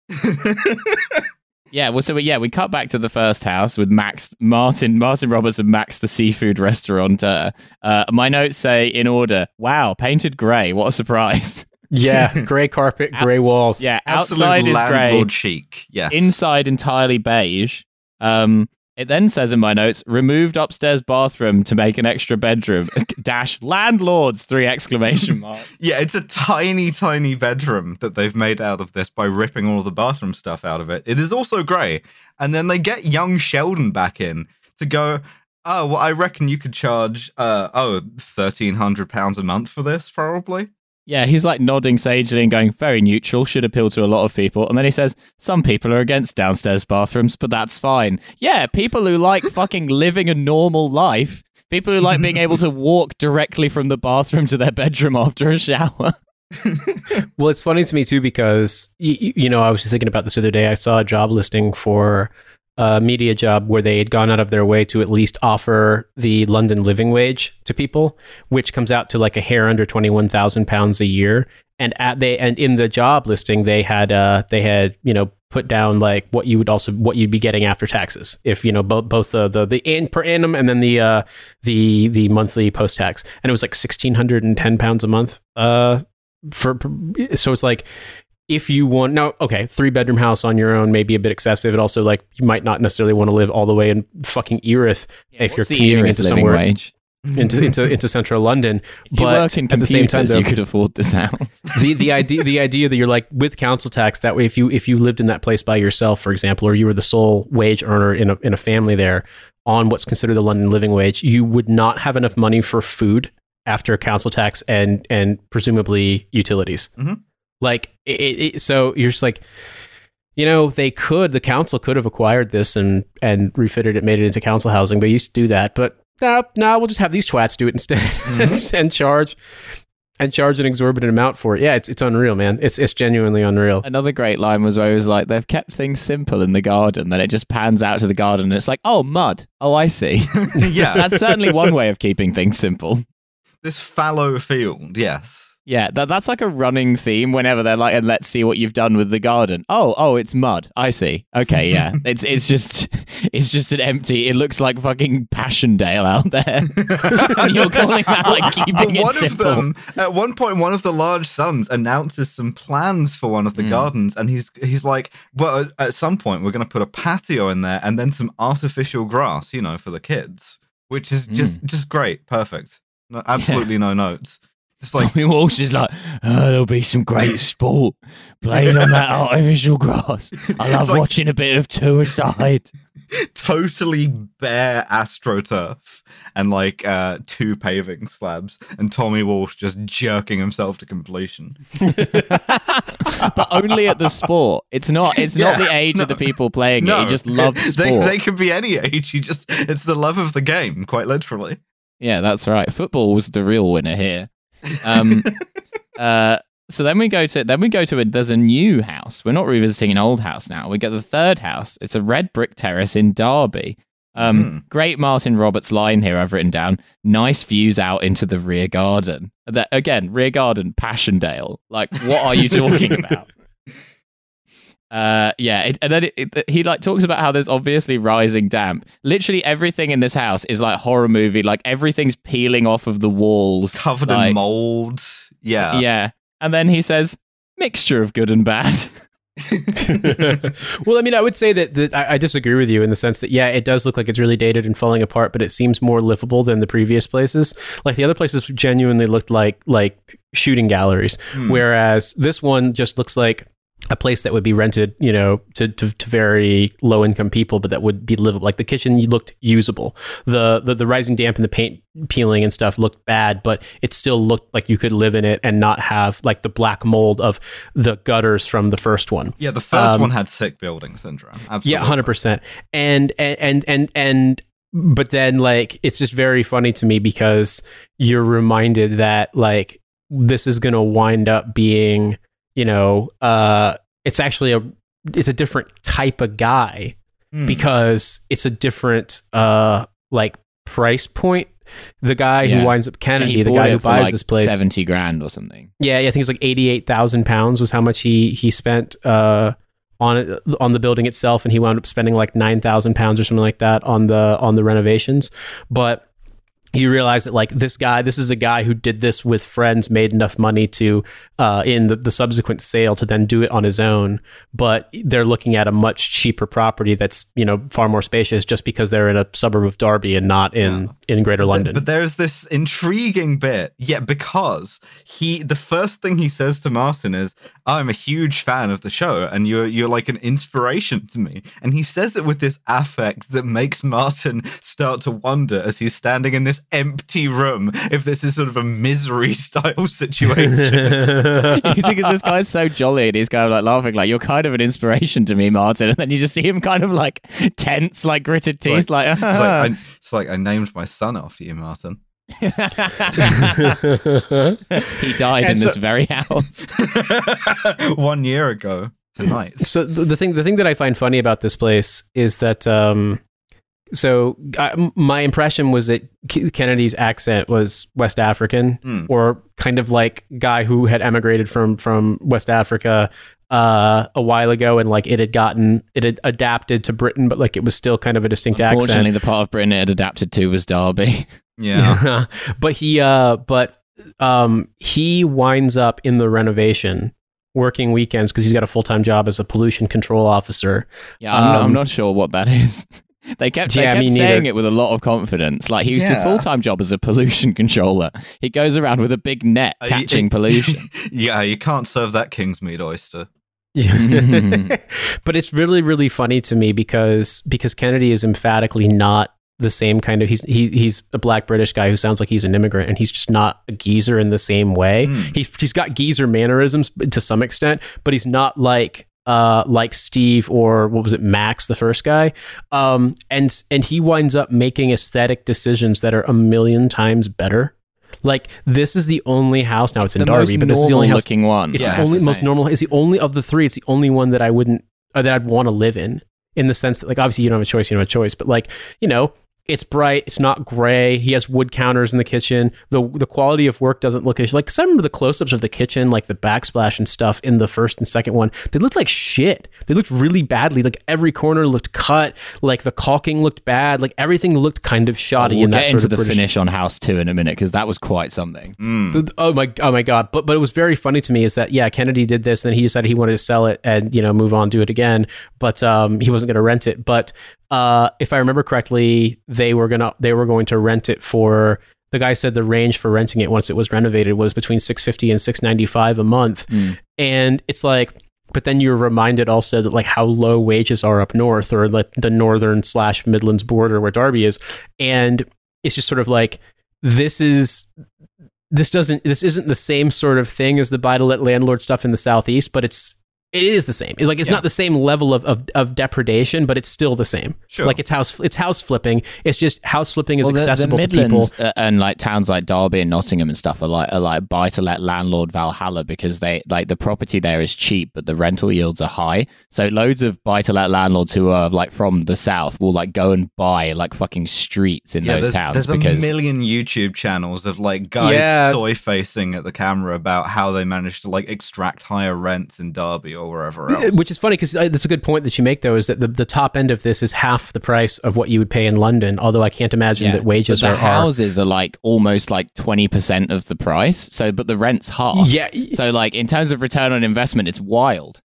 Yeah, well, we cut back to the first house with Martin Roberts and Max, the seafood restaurateur. My notes say, in order, wow, painted grey, what a surprise. Yeah, grey carpet, grey walls. Yeah, absolute outside is landlord grey, chic. Yes, inside entirely beige. It then says in my notes, removed upstairs bathroom to make an extra bedroom, - landlords, 3 exclamation marks. Yeah, it's a tiny, tiny bedroom that they've made out of this by ripping all the bathroom stuff out of it. It is also grey. And then they get young Sheldon back in to go, oh, well, I reckon you could charge, £1,300 a month for this, probably. Yeah, he's like nodding sagely and going, very neutral, should appeal to a lot of people. And then he says, some people are against downstairs bathrooms, but that's fine. Yeah, people who like fucking living a normal life. People who like being able to walk directly from the bathroom to their bedroom after a shower. Well, it's funny to me too because, you know, I was just thinking about this the other day. I saw a job listing for a media job where they had gone out of their way to at least offer the London living wage to people, which comes out to like a hair under £21,000 a year. And in the job listing, they had put down like what you'd be getting after taxes, if you know both the per annum and then the monthly post tax, and it was like £1,610 a month. So it's like, if you want, now, okay, 3-bedroom house on your own may be a bit excessive. It also, like, you might not necessarily want to live all the way in fucking Erith if you're commuting into somewhere wage? into central London. If you work in computers, at the same time, though, you could afford this house. the idea that you're like with council tax, that way if you lived in that place by yourself, for example, or you were the sole wage earner in a family there on what's considered the London living wage, you would not have enough money for food after council tax and presumably utilities. Mm-hmm. Like, so you're just like, you know, the council could have acquired this and refitted it, made it into council housing. They used to do that, but no, we'll just have these twats do it instead and charge an exorbitant amount for it. Yeah, it's unreal, man. It's genuinely unreal. Another great line was where it was like, they've kept things simple in the garden, then it just pans out to the garden and it's like, oh, mud. Oh, I see. Yeah. That's certainly one way of keeping things simple. This fallow field, yes. Yeah, that's like a running theme whenever they're like, and let's see what you've done with the garden. Oh, it's mud. I see. Okay, yeah. it's just an empty, it looks like fucking Passchendaele out there. And you're calling that like keeping it simple. At one point, one of the large sons announces some plans for one of the gardens, and he's like, well, at some point we're going to put a patio in there and then some artificial grass, you know, for the kids, which is just great. Perfect. No, absolutely no notes. It's like Tommy Walsh is like, there'll be some great sport playing on that artificial grass. I love watching a bit of two-a-side. Totally bare AstroTurf and like 2 paving slabs, and Tommy Walsh just jerking himself to completion. But only at the sport. It's not the age of the people playing it. He just loves sport. They could be any age. It's the love of the game, quite literally. Yeah, that's right. Football was the real winner here. So then we go to there's a new house. We're not revisiting an old house now. We get the third house. It's a red brick terrace in Derby. Great Martin Roberts line here I've written down. Nice views out into the rear garden. Again, rear garden, Passchendaele. Like, what are you talking about? He like talks about how there's obviously rising damp. Literally everything in this house is like horror movie. Like everything's peeling off of the walls, covered in mold. Yeah. And then he says, mixture of good and bad. Well, I mean, I would say that I disagree with you in the sense that, yeah, it does look like it's really dated and falling apart, but it seems more livable than the previous places. Like the other places genuinely looked like shooting galleries, whereas this one just looks like a place that would be rented, you know, to very low income people, but that would be livable. Like the kitchen looked usable. The rising damp and the paint peeling and stuff looked bad, but it still looked like you could live in it and not have like the black mold of the gutters from the first one. Yeah, the first one had sick building syndrome. Absolutely. Yeah, 100%. And but then like it's just very funny to me because you're reminded that like this is going to wind up being, you know, it's actually it's a different type of guy because it's a different like price point. The guy who winds up Kennedy, the guy who buys like this place, $70,000 or something. Yeah, I think it's like £88,000 was how much he spent on the building itself, and he wound up spending like £9,000 or something like that on the renovations. But you realize that like this is a guy who did this with friends, made enough money to in the subsequent sale to then do it on his own, but they're looking at a much cheaper property that's, you know, far more spacious just because they're in a suburb of Derby and not in Greater London. But there's this intriguing bit, because the first thing he says to Martin is, I'm a huge fan of the show and you're like an inspiration to me. And he says it with this affect that makes Martin start to wonder as he's standing in this empty room if this is sort of a Misery style situation. You see, because this guy's so jolly and he's kind of like laughing, like, you're kind of an inspiration to me, Martin. And then you just see him kind of like tense, like gritted teeth, it's like I named my son after you, Martin. He died in this very house 1 year ago tonight. So the thing that I find funny about this place is that my impression was that Kennedy's accent was West African or kind of like guy who had emigrated from West Africa a while ago, and like it had adapted to Britain, but like it was still kind of a distinct accent. Unfortunately, the part of Britain it had adapted to was Derby. Yeah. But he winds up in the renovation working weekends because he's got a full-time job as a pollution control officer. Yeah, I'm not sure what that is. They kept saying it with a lot of confidence. Like, he was a full-time job as a pollution controller. He goes around with a big net catching pollution. Yeah, you can't serve that Kingsmead oyster. But it's really, really funny to me because Kennedy is emphatically not the same kind of, he's a black British guy who sounds like he's an immigrant, and he's just not a geezer in the same way. He's got geezer mannerisms to some extent, but he's not like Steve or what was it, Max, the first guy. And he winds up making aesthetic decisions that are a million times better. Like, this is the only house, now it's in Derby, but this is the only house looking one. It's the only most normal. It's the only of the three. It's the only one that I'd want to live in the sense that, like, obviously you don't have a choice, but like, you know, it's bright. It's not gray. He has wood counters in the kitchen. The quality of work doesn't look as like, because I remember the close-ups of the kitchen, like the backsplash and stuff in the first and second one. They looked like shit. They looked really badly. Like every corner looked cut. Like the caulking looked bad. Like everything looked kind of shoddy. We'll in that get sort into of the British finish on House 2 in a minute, because that was quite something. Oh my god! But it was very funny to me is that Kennedy did this, and then he decided he wanted to sell it and, you know, move on, do it again. But he wasn't going to rent it. But if I remember correctly, they were going to rent it for, the guy said the range for renting it once it was renovated was between $650 and $695 a month. And it's like, but then you're reminded also that like how low wages are up north, or like the northern / Midlands border where Derby is. And it's just sort of like, this isn't the same sort of thing as the buy to let landlord stuff in the Southeast, but it is the same. It's not the same level of depredation, but it's still the same. Sure. Like it's house flipping. It's just house flipping is accessible the to people. And like towns like Derby and Nottingham and stuff are like buy to let landlord Valhalla, because they like the property there is cheap, but the rental yields are high. So loads of buy to let landlords who are like from the south will like go and buy like fucking streets in those towns. There's a million YouTube channels of like guys soy facing at the camera about how they managed to like extract higher rents in Derby or wherever else. Which is funny, because that's a good point that you make, though, is that the top end of this is half the price of what you would pay in London, although I can't imagine that wages but the houses are like almost like 20% of the price, but the rent's half. Yeah. So like in terms of return on investment, it's wild.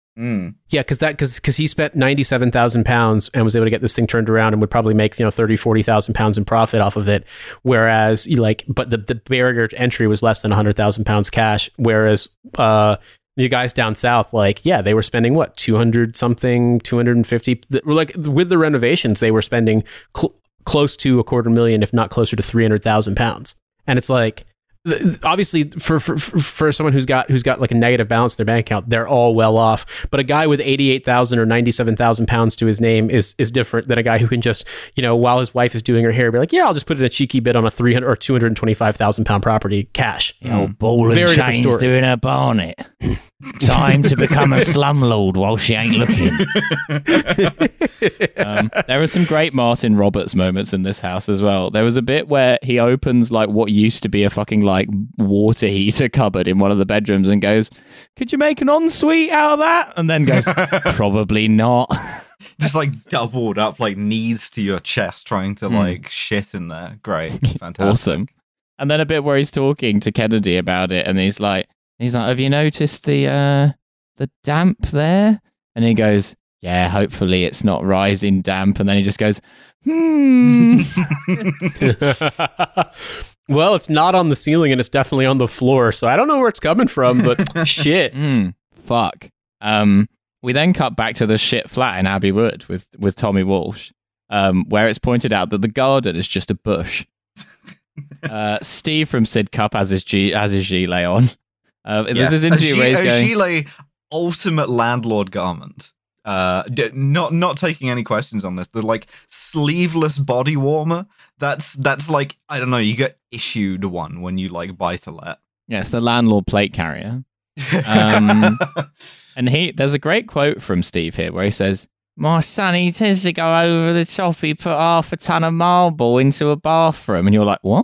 Yeah, because he spent £97,000 and was able to get this thing turned around and would probably make £30,000-40,000 in profit off of it. Whereas but the barrier to entry was less than £100,000 cash. Whereas the guys down south, they were spending what, 200 something, 250, like with the renovations, they were spending close to $250,000, if not closer to £300,000. And it's like, obviously for someone who's got like a negative balance in their bank account, they're all well off. But a guy with 88,000 or 97,000 pounds to his name is different than a guy who can just, while his wife is doing her hair, be like, yeah, I'll just put in a cheeky bid on a 300 or 225,000 pound property cash. Ball and chains doing her barnet. Time to become a slumlord while she ain't looking. There are some great Martin Roberts moments in this house as well. There was a bit where he opens like what used to be a fucking like water heater cupboard in one of the bedrooms and goes, "Could you make an ensuite out of that?" And then goes, "Probably not." Just like doubled up, like knees to your chest, trying to like shit in there. Great, fantastic, awesome. And then a bit where he's talking to Kennedy about it, and he's like, "Have you noticed the damp there?" And he goes, "Yeah, hopefully it's not rising damp." And then he just goes, Well, it's not on the ceiling and it's definitely on the floor, so I don't know where it's coming from, but shit. Fuck. We then cut back to the shit flat in Abbey Wood with Tommy Walsh, where it's pointed out that the garden is just a bush. Steve from Sid Cup has his gilet on. This is interview where he's going, gilet, ultimate landlord garment. Not taking any questions on this. The like sleeveless body warmer. That's like, I don't know. You get issued one when you like buy to let. Yes, the landlord plate carrier. And there's a great quote from Steve here where he says, "My son, he tends to go over the top. He put half a ton of marble into a bathroom," and you're like, "What?"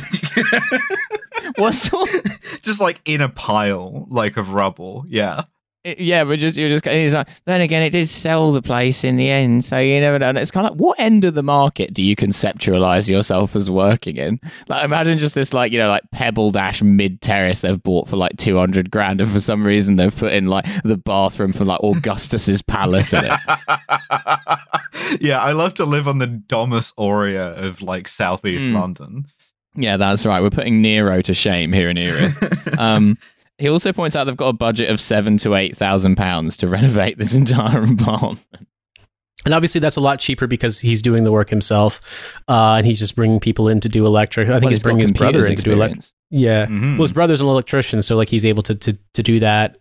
What's just like in a pile like of rubble? Yeah. But he's like, then again, it did sell the place in the end, so you never know. And it's kind of like, what end of the market do you conceptualize yourself as working in? Like, imagine just this, like, like Pebble Dash mid terrace they've bought for like 200 grand, and for some reason they've put in like the bathroom from like Augustus's palace in it. Yeah, I love to live on the Domus Aurea of like southeast London. Yeah, that's right. We're putting Nero to shame here in Erith. He also points out they've got a budget of £7,000 to £8,000 to renovate this entire apartment. And obviously that's a lot cheaper because he's doing the work himself, and he's just bringing people in to do electric. I think he's bringing his brother in to do electric. Yeah, well, his brother's an electrician, so like he's able to do that.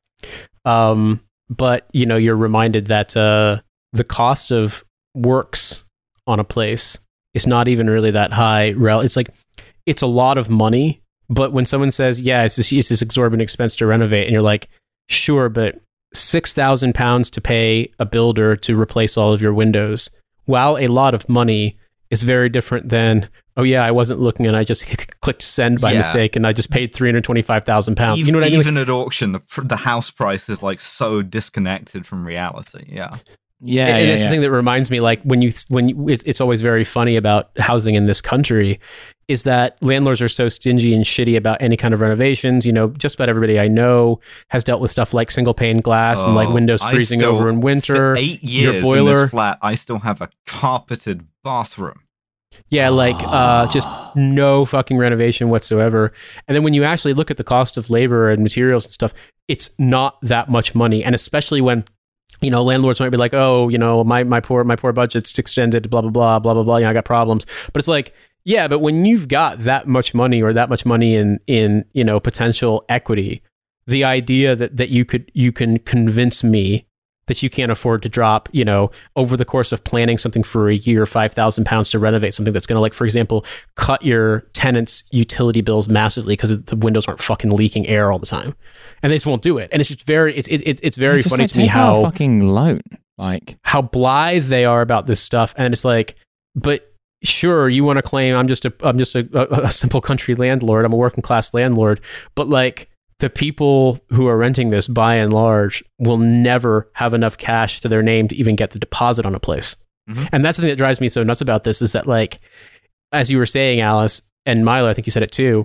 But you're reminded that the cost of works on a place is not even really that high. It's like it's a lot of money. But when someone says, yeah, it's this exorbitant expense to renovate, and you're like, sure, but £6,000 to pay a builder to replace all of your windows, while a lot of money, is very different than, oh yeah, I wasn't looking and I just clicked send by mistake and I just paid £325,000. You know what I mean? Even at auction, the house price is like so disconnected from reality. Yeah. Yeah, and it's the thing that reminds me, like when it's always very funny about housing in this country, is that landlords are so stingy and shitty about any kind of renovations. Just about everybody I know has dealt with stuff like single pane glass and like windows freezing over in winter. 8 years your boiler in this flat, I still have a carpeted bathroom. Yeah, like just no fucking renovation whatsoever. And then when you actually look at the cost of labor and materials and stuff, it's not that much money, and especially when landlords might be like, oh, my poor budget's extended, blah, blah, blah, blah, blah, blah. I got problems. But it's like, yeah, but when you've got that much money or that much money in potential equity, the idea that you can convince me that you can't afford to drop, over the course of planning something for a year, £5,000 to renovate something that's going to, like, for example, cut your tenants' utility bills massively because the windows aren't fucking leaking air all the time, and they just won't do it. And it's just it's very funny to me how fucking loan, like how blithe they are about this stuff. And it's like, but sure, you want to claim I'm just a simple country landlord, I'm a working class landlord, but like, the people who are renting this, by and large, will never have enough cash to their name to even get the deposit on a place. Mm-hmm. And that's the thing that drives me so nuts about this, is that, like, as you were saying, Alice, and Milo, I think you said it too,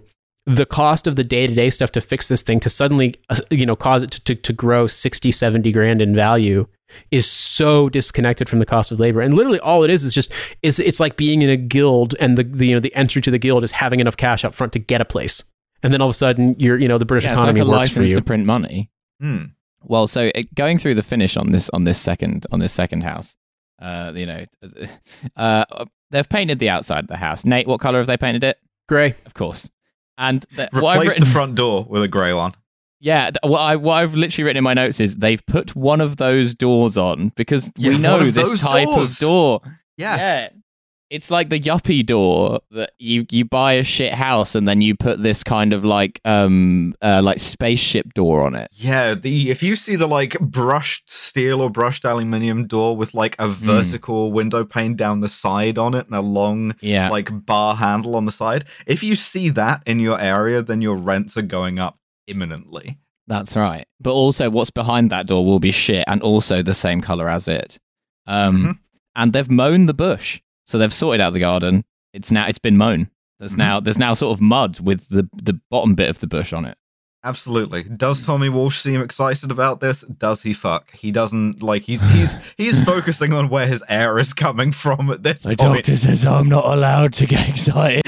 the cost of the day-to-day stuff to fix this thing to suddenly, cause it to grow 60, 70 grand in value is so disconnected from the cost of labor. And literally all it is just, it's like being in a guild, and the entry to the guild is having enough cash up front to get a place. And then all of a sudden the British economy it's like a works for license you. to print money. Well, so going through the finish on this second house, they've painted the outside of the house. Nate, what color have they painted it? Gray. Of course. And Replace the front door with a grey one. Yeah, what I've literally written in my notes is they've put one of those doors on because we know this type of door. Yes. Yeah. It's like the yuppie door that you buy a shit house and then you put this kind of like spaceship door on it. Yeah, if you see the like brushed steel or brushed aluminium door with like a vertical window pane down the side on it and a long like bar handle on the side, if you see that in your area, then your rents are going up imminently. That's right. But also what's behind that door will be shit and also the same color as it. And they've mown the bush. So they've sorted out the garden. It's been mown. There's now sort of mud with the bottom bit of the bush on it. Absolutely. Does Tommy Walsh seem excited about this? Does he fuck? He doesn't like. He's focusing on where his air is coming from at this point. The doctor says I'm not allowed to get excited.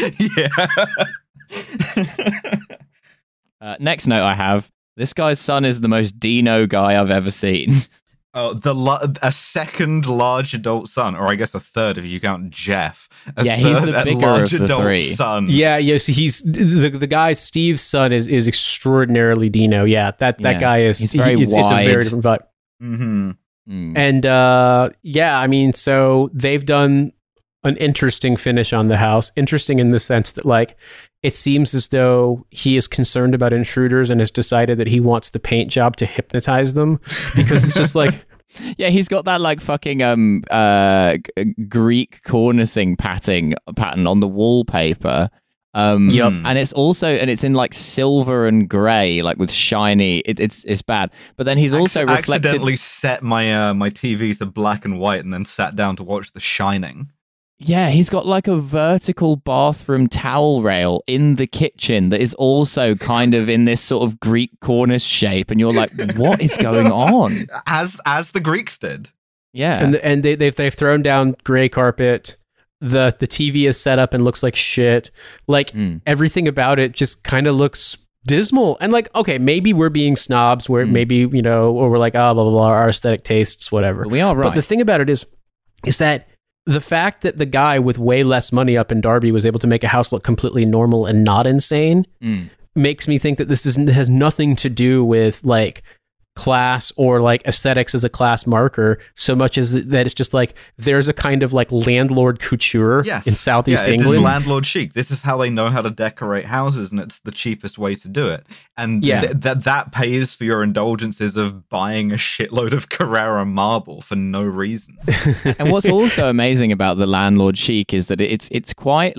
Yeah. Next note I have: this guy's son is the most Dino guy I've ever seen. Oh, a second large adult son, or I guess a third if you count Jeff. He's the bigger of the three. Son. Yeah, so he's the guy. Steve's son is extraordinarily Dino. Yeah, that guy is. He's very wide. It's a very different vibe. And I mean, so they've done an interesting finish on the house. Interesting in the sense that like it seems as though he is concerned about intruders and has decided that he wants the paint job to hypnotize them, because it's just like yeah, he's got that like fucking Greek cornicing pattern on the wallpaper. And it's in like silver and grey, like with shiny. It's bad. But then he's also accidentally set my my TV to black and white and then sat down to watch The Shining. Yeah, he's got like a vertical bathroom towel rail in the kitchen that is also kind of in this sort of Greek cornice shape, and you're like, what is going on? As the Greeks did. Yeah, and they've thrown down gray carpet. The TV is set up and looks like shit. Like everything about it just kind of looks dismal. And like, okay, maybe we're being snobs. Where maybe or we're like, blah blah blah, our aesthetic tastes, whatever. But we are right. But the thing about it is that the fact that the guy with way less money up in Derby was able to make a house look completely normal and not insane makes me think that this has nothing to do with like class or like aesthetics as a class marker, so much as that it's just like there's a kind of like landlord couture in Southeast England. It is landlord chic. This is how they know how to decorate houses, and it's the cheapest way to do it. And that pays for your indulgences of buying a shitload of Carrara marble for no reason. And what's also amazing about the landlord chic is that it's quite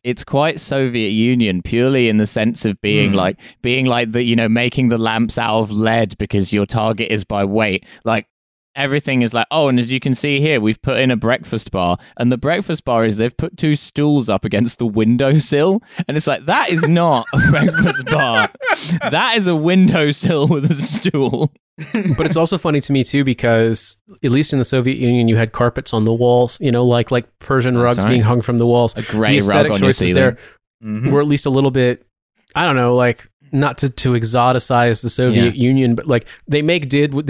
Soviet Union, purely in the sense of being like the making the lamps out of lead because your target is by weight. Like everything is like, oh, and as you can see here, we've put in a breakfast bar, and the breakfast bar is they've put two stools up against the windowsill, and it's like, that is not a breakfast bar. That is a windowsill with a stool. But it's also funny to me too, because at least in the Soviet Union, you had carpets on the walls, like Persian rugs being hung from the walls. A grey rug on your ceiling. There were at least a little bit, I don't know, like, not to exoticize the Soviet Union, but like they made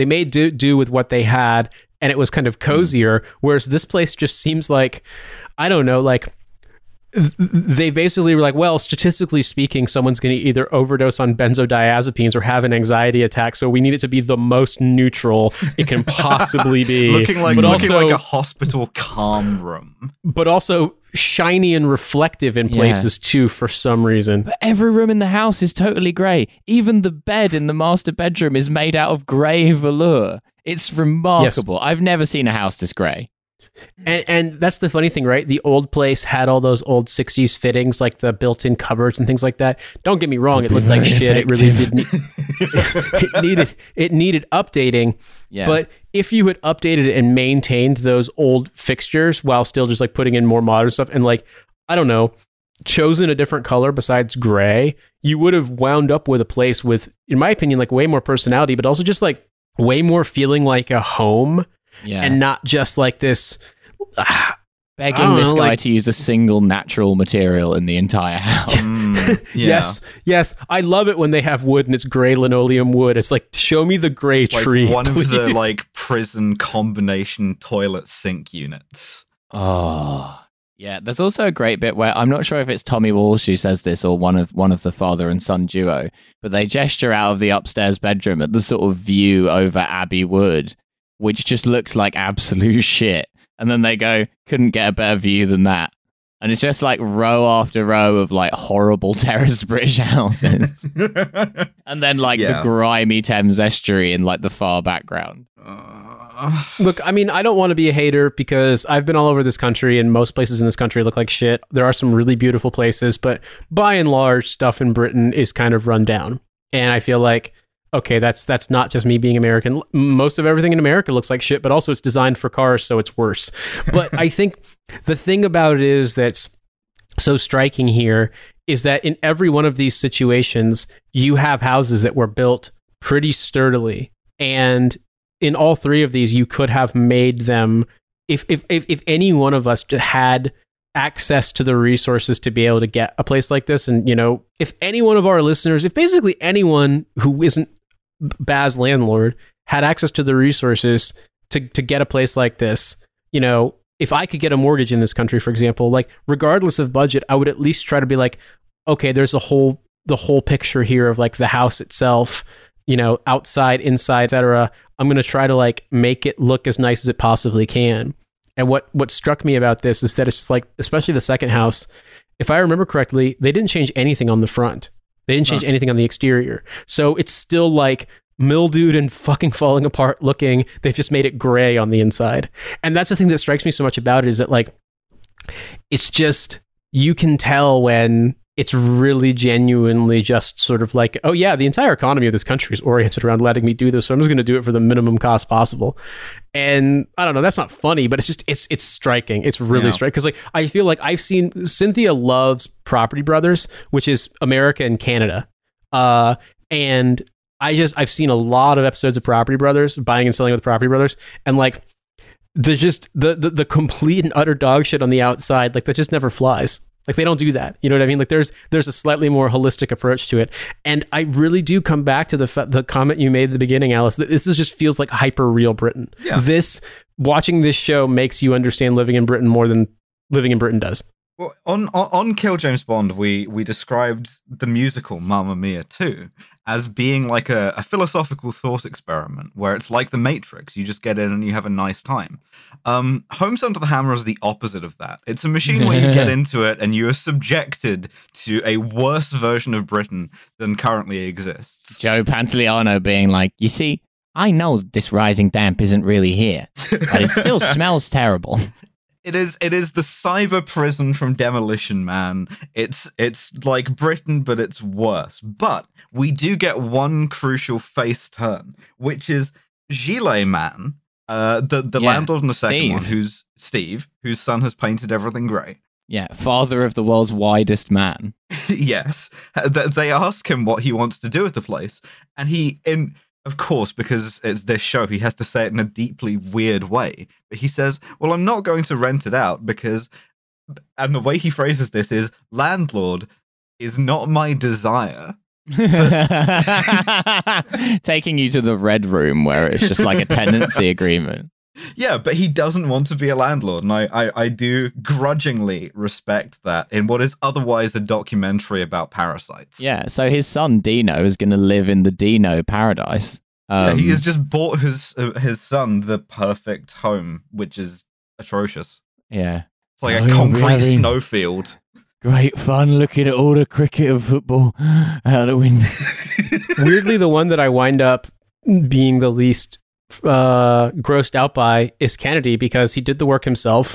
do with what they had, and it was kind of cozier. Whereas this place just seems like, I don't know, like they basically were like, well, statistically speaking, someone's going to either overdose on benzodiazepines or have an anxiety attack, so we need it to be the most neutral it can possibly be. looking like a hospital calm room. But also shiny and reflective in places too, for some reason. But every room in the house is totally grey. Even the bed in the master bedroom is made out of grey velour. It's remarkable. Yes. I've never seen a house this grey. And that's the funny thing, right? The old place had all those old 60s fittings, like the built-in cupboards and things like that. Don't get me wrong, it looked like shit. It really did. It needed updating. Yeah. But if you had updated it and maintained those old fixtures while still just like putting in more modern stuff, and like, I don't know, chosen a different color besides gray, you would have wound up with a place with, in my opinion, like way more personality, but also just like way more feeling like a home, and not just like this begging this guy to use a single natural material in the entire house. Yes. I love it when they have wood and it's gray linoleum wood. It's like, show me the gray tree. One please. of the like prison combination toilet sink units. Oh. Yeah, there's also a great bit where I'm not sure if it's Tommy Walsh who says this or one of the father and son duo, but they gesture out of the upstairs bedroom at the sort of view over Abbey Wood, which just looks like absolute shit. And then they go, couldn't get a better view than that. And it's just like row after row of like horrible terraced British houses. And then like the grimy Thames estuary in like the far background. Look, I mean, I don't want to be a hater because I've been all over this country and most places in this country look like shit. There are some really beautiful places, but by and large, stuff in Britain is kind of run down. And I feel like, okay, that's not just me being American. Most of everything in America looks like shit, but also it's designed for cars, so it's worse. But I think the thing about it is that's so striking here is that in every one of these situations, you have houses that were built pretty sturdily. And in all three of these, you could have made them, if any one of us had access to the resources to be able to get a place like this. And, you know, if any one of our listeners, if basically anyone who isn't Baz landlord had access to the resources to get a place like this, you know, if I could get a mortgage in this country, for example, like regardless of budget, I would at least try to be like, okay, there's the whole picture here of like the house itself, you know, outside, inside, etc. I'm going to try to like make it look as nice as it possibly can. And what struck me about this is that it's just like, especially the second house, if I remember correctly, they didn't change anything on the front. They didn't change anything on the exterior. So it's still like mildewed and fucking falling apart looking. They've just made it gray on the inside. And that's the thing that strikes me so much about it is that like, it's just, you can tell when it's really genuinely just sort of like, oh yeah, the entire economy of this country is oriented around letting me do this, so I'm just going to do it for the minimum cost possible. And I don't know, that's not funny, but it's just, it's striking. It's really striking. Because like, I feel like I've seen, Cynthia loves Property Brothers, which is America and Canada. And I've seen a lot of episodes of Property Brothers, buying and selling with Property Brothers. And like, there's just the complete and utter dog shit on the outside. Like that just never flies. Like they don't do that. You know what I mean? Like there's a slightly more holistic approach to it. And I really do come back to the comment you made at the beginning, Alice, that this just feels like hyper real Britain. Yeah. Watching this show makes you understand living in Britain more than living in Britain does. Well, on Kill James Bond, we described the musical Mamma Mia 2 as being like a philosophical thought experiment where it's like The Matrix. You just get in and you have a nice time. Homes Under the Hammer is the opposite of that. It's a machine where you get into it and you are subjected to a worse version of Britain than currently exists. Joe Pantoliano being like, you see, I know this rising damp isn't really here, but it still smells terrible. It is the cyber prison from Demolition Man. It's like Britain, but it's worse. But we do get one crucial face turn, which is Gilet Man, the landlord in the second one, who's Steve, whose son has painted everything grey. Yeah, father of the world's widest man. Yes. They ask him what he wants to do with the place, and of course, because it's this show, he has to say it in a deeply weird way. But he says, well, I'm not going to rent it out because, and the way he phrases this is, landlord is not my desire. Taking you to the Red Room where it's just like a tenancy agreement. Yeah, but he doesn't want to be a landlord, and I do grudgingly respect that in what is otherwise a documentary about parasites. Yeah, so his son Dino is going to live in the Dino paradise. He has just bought his son the perfect home, which is atrocious. Yeah. It's like a concrete snowfield. Great fun looking at all the cricket and football out the window. Weirdly, the one that I wind up being the least grossed out by is Kennedy, because he did the work himself.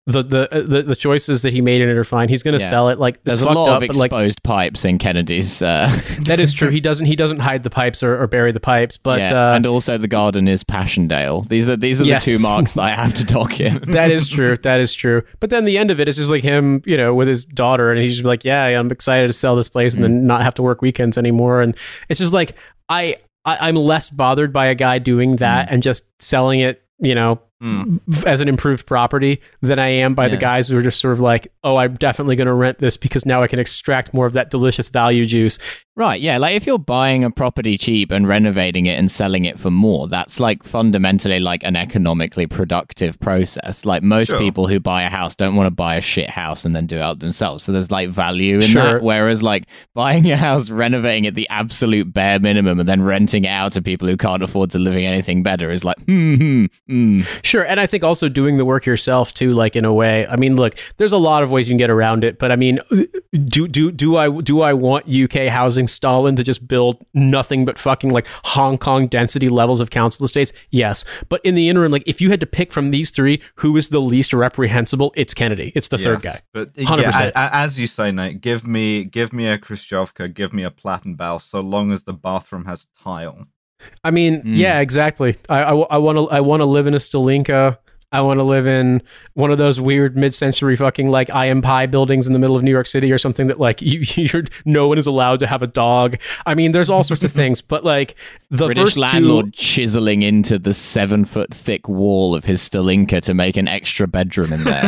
the choices that he made in it are fine. He's going to sell it. Like, there's it's a lot up, of exposed pipes in Kennedy's. That is true. He doesn't hide the pipes or bury the pipes, but and also the garden is Passchendaele. These are the two marks that I have to dock in. That is true. That is true. But then the end of it is just like him, with his daughter, and he's just like, yeah, I'm excited to sell this place and then not have to work weekends anymore. And it's just like I'm less bothered by a guy doing that and just selling it, as an improved property than I am by the guys who are just sort of like, oh, I'm definitely going to rent this because now I can extract more of that delicious value juice. Right, yeah. Like if you're buying a property cheap and renovating it and selling it for more, that's like fundamentally like an economically productive process. Like most people who buy a house don't want to buy a shit house and then do it out themselves. So there's like value in that. Whereas like buying a house, renovating it the absolute bare minimum and then renting it out to people who can't afford to live in anything better is like, Sure, and I think also doing the work yourself too, like in a way. I mean, look, there's a lot of ways you can get around it, but I mean, do I want UK housing Stalin to just build nothing but fucking like Hong Kong density levels of council estates? Yes, but in the interim, like if you had to pick from these three, who is the least reprehensible? It's Kennedy. It's the third guy. But 100%. As you say, Nate, give me a Khrushchevka, give me a Plattenbau, so long as the bathroom has tile. I mean, yeah, exactly. I want to live in a Stalinka. I want to live in one of those weird mid-century fucking like I Am Pie buildings in the middle of New York City or something that like no one is allowed to have a dog. I mean, there's all sorts of things, but like the British first landlord chiseling into the 7-foot thick wall of his Stalinka to make an extra bedroom in there.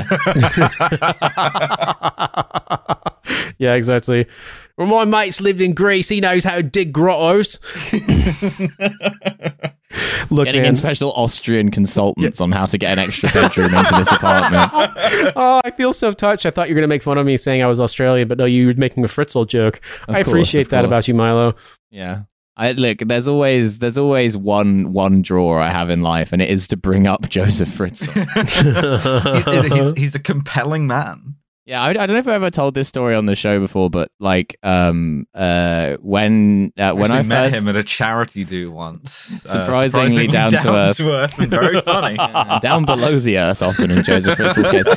Yeah, exactly. Well, my mate's lived in Greece. He knows how to dig grottos. Look, getting in special Austrian consultants on how to get an extra bedroom into this apartment. Oh, I feel so touched. I thought you were going to make fun of me saying I was Australian, but no, you were making a Fritzl joke. I appreciate that about you, Milo. Yeah. Look, there's always one draw I have in life, and it is to bring up Joseph Fritzl. he's a compelling man. Yeah, I don't know if I ever told this story on the show before, but like when I met him at a charity do once, surprisingly down to earth and very funny, down below the earth often in Joseph Fritzl's case.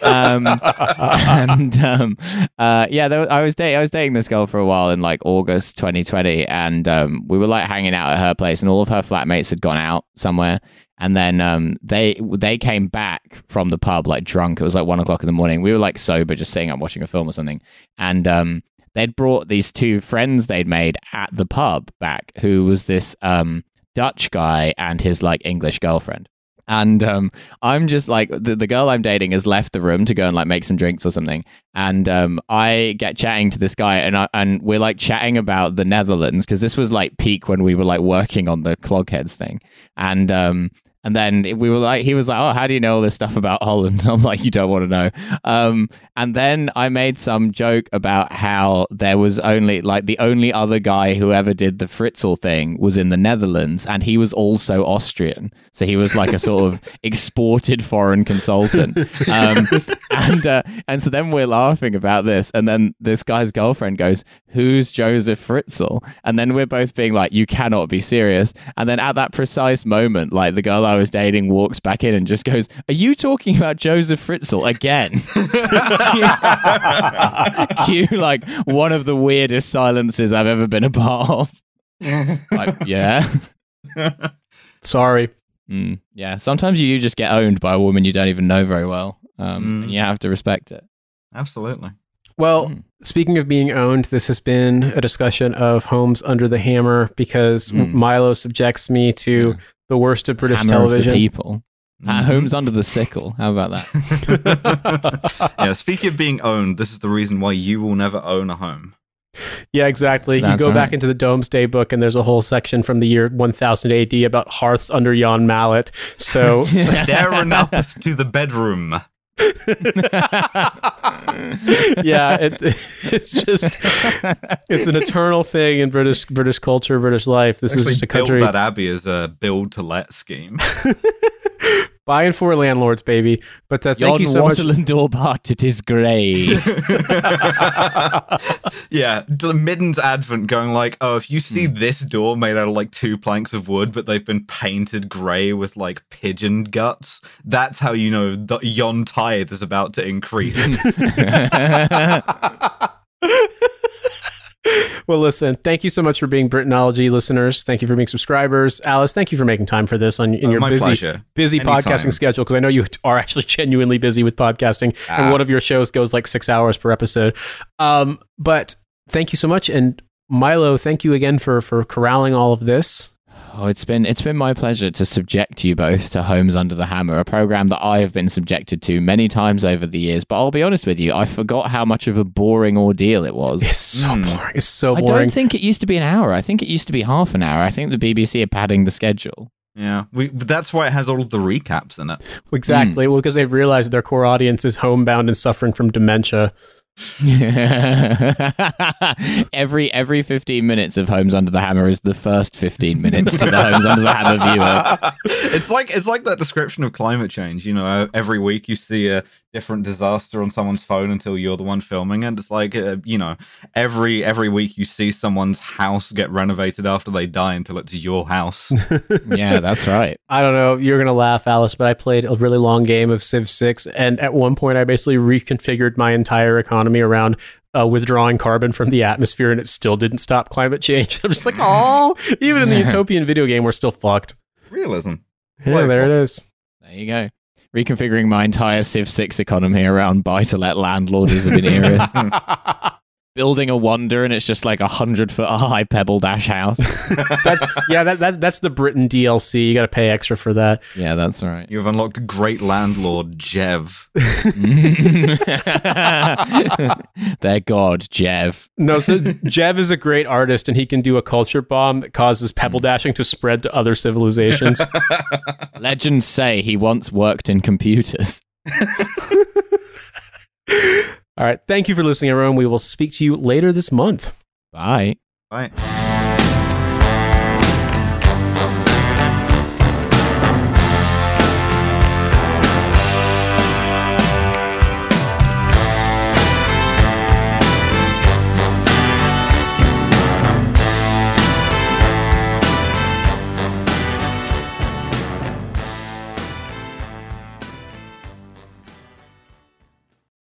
I was dating this girl for a while in like August 2020, and we were like hanging out at her place, and all of her flatmates had gone out somewhere. And then they came back from the pub like drunk. It was like 1 o'clock in the morning. We were like sober, just sitting up watching a film or something. And they'd brought these two friends they'd made at the pub back, who was this Dutch guy and his like English girlfriend. And I'm just like, the girl I'm dating has left the room to go and like make some drinks or something. And I get chatting to this guy, and we're like chatting about the Netherlands, because this was like peak when we were like working on the Clogheads thing. And then we were like, he was like, oh, how do you know all this stuff about Holland? I'm like, you don't want to know. And then I made some joke about how there was only like the only other guy who ever did the Fritzl thing was in the Netherlands, and he was also Austrian. So he was like a sort of exported foreign consultant. And so then we're laughing about this. And then this guy's girlfriend goes, who's Joseph Fritzl? And then we're both being like, you cannot be serious. And then at that precise moment, like the girl I was dating walks back in and just goes, are you talking about Joseph Fritzl again? Cue like one of the weirdest silences I've ever been a part of. Like, yeah. Sorry. Yeah, sometimes you do just get owned by a woman you don't even know very well, and you have to respect it. Absolutely. Well, speaking of being owned, this has been a discussion of Homes Under the Hammer, because Milo subjects me to the worst of British Hammer television. Of the people. Homes Under the Sickle. How about that? Yeah, speaking of being owned, this is the reason why you will never own a home. Yeah, exactly. That's you go right. back into the Domesday Book, and there's a whole section from the year 1000 AD about hearths under yon mallet. So staring up to the bedroom. Yeah, it's just it's an eternal thing in British culture, British life. This is just a country. Built that abbey as a build to let scheme. By and for landlords, baby. But thank Yon you so much. wattle and Dorbart, it is grey. Yeah, Midden's Advent going like, oh, if you see this door made out of like 2 planks of wood, but they've been painted grey with like pigeon guts, that's how you know that yon tithe is about to increase. Well, listen, thank you so much for being Britanology listeners. Thank you for being subscribers. Alice, thank you for making time for this in your my busy pleasure. Anytime. podcasting schedule, because I know you are actually genuinely busy with podcasting, and one of your shows goes like 6 hours per episode. But thank you so much. And Milo, thank you again for corralling all of this. Oh, it's been my pleasure to subject you both to Homes Under the Hammer, a program that I have been subjected to many times over the years. But I'll be honest with you, I forgot how much of a boring ordeal it was. It's so boring. It's so boring. I don't think it used to be an hour. I think it used to be half an hour. I think the BBC are padding the schedule. Yeah, that's why it has all of the recaps in it. Exactly. Well, because they've realized their core audience is homebound and suffering from dementia. every 15 minutes of Homes Under the Hammer is the first 15 minutes to the Homes Under the Hammer viewer. It's like that description of climate change. You know, every week you see a different disaster on someone's phone until you're the one filming it. It's like you know, every week you see someone's house get renovated after they die until it's your house. Yeah, that's right. I don't know, you're gonna laugh, Alice, but I played a really long game of Civ 6, and at one point I basically reconfigured my entire economy around withdrawing carbon from the atmosphere, and it still didn't stop climate change. I'm just like, oh, even in the utopian video game, we're still fucked. Realism. Yeah, there it is. There you go. Reconfiguring my entire Civ 6 economy around buy-to-let landlords of Veneris. Building a wonder, and it's just like 100-foot high Pebble Dash house. That's the Britain DLC. You got to pay extra for that. Yeah, that's right. You've unlocked Great Landlord Jev. Their god, Jev. No, so Jev is a great artist, and he can do a culture bomb that causes pebble dashing to spread to other civilizations. Legends say he once worked in computers. All right. Thank you for listening, everyone. We will speak to you later this month. Bye. Bye.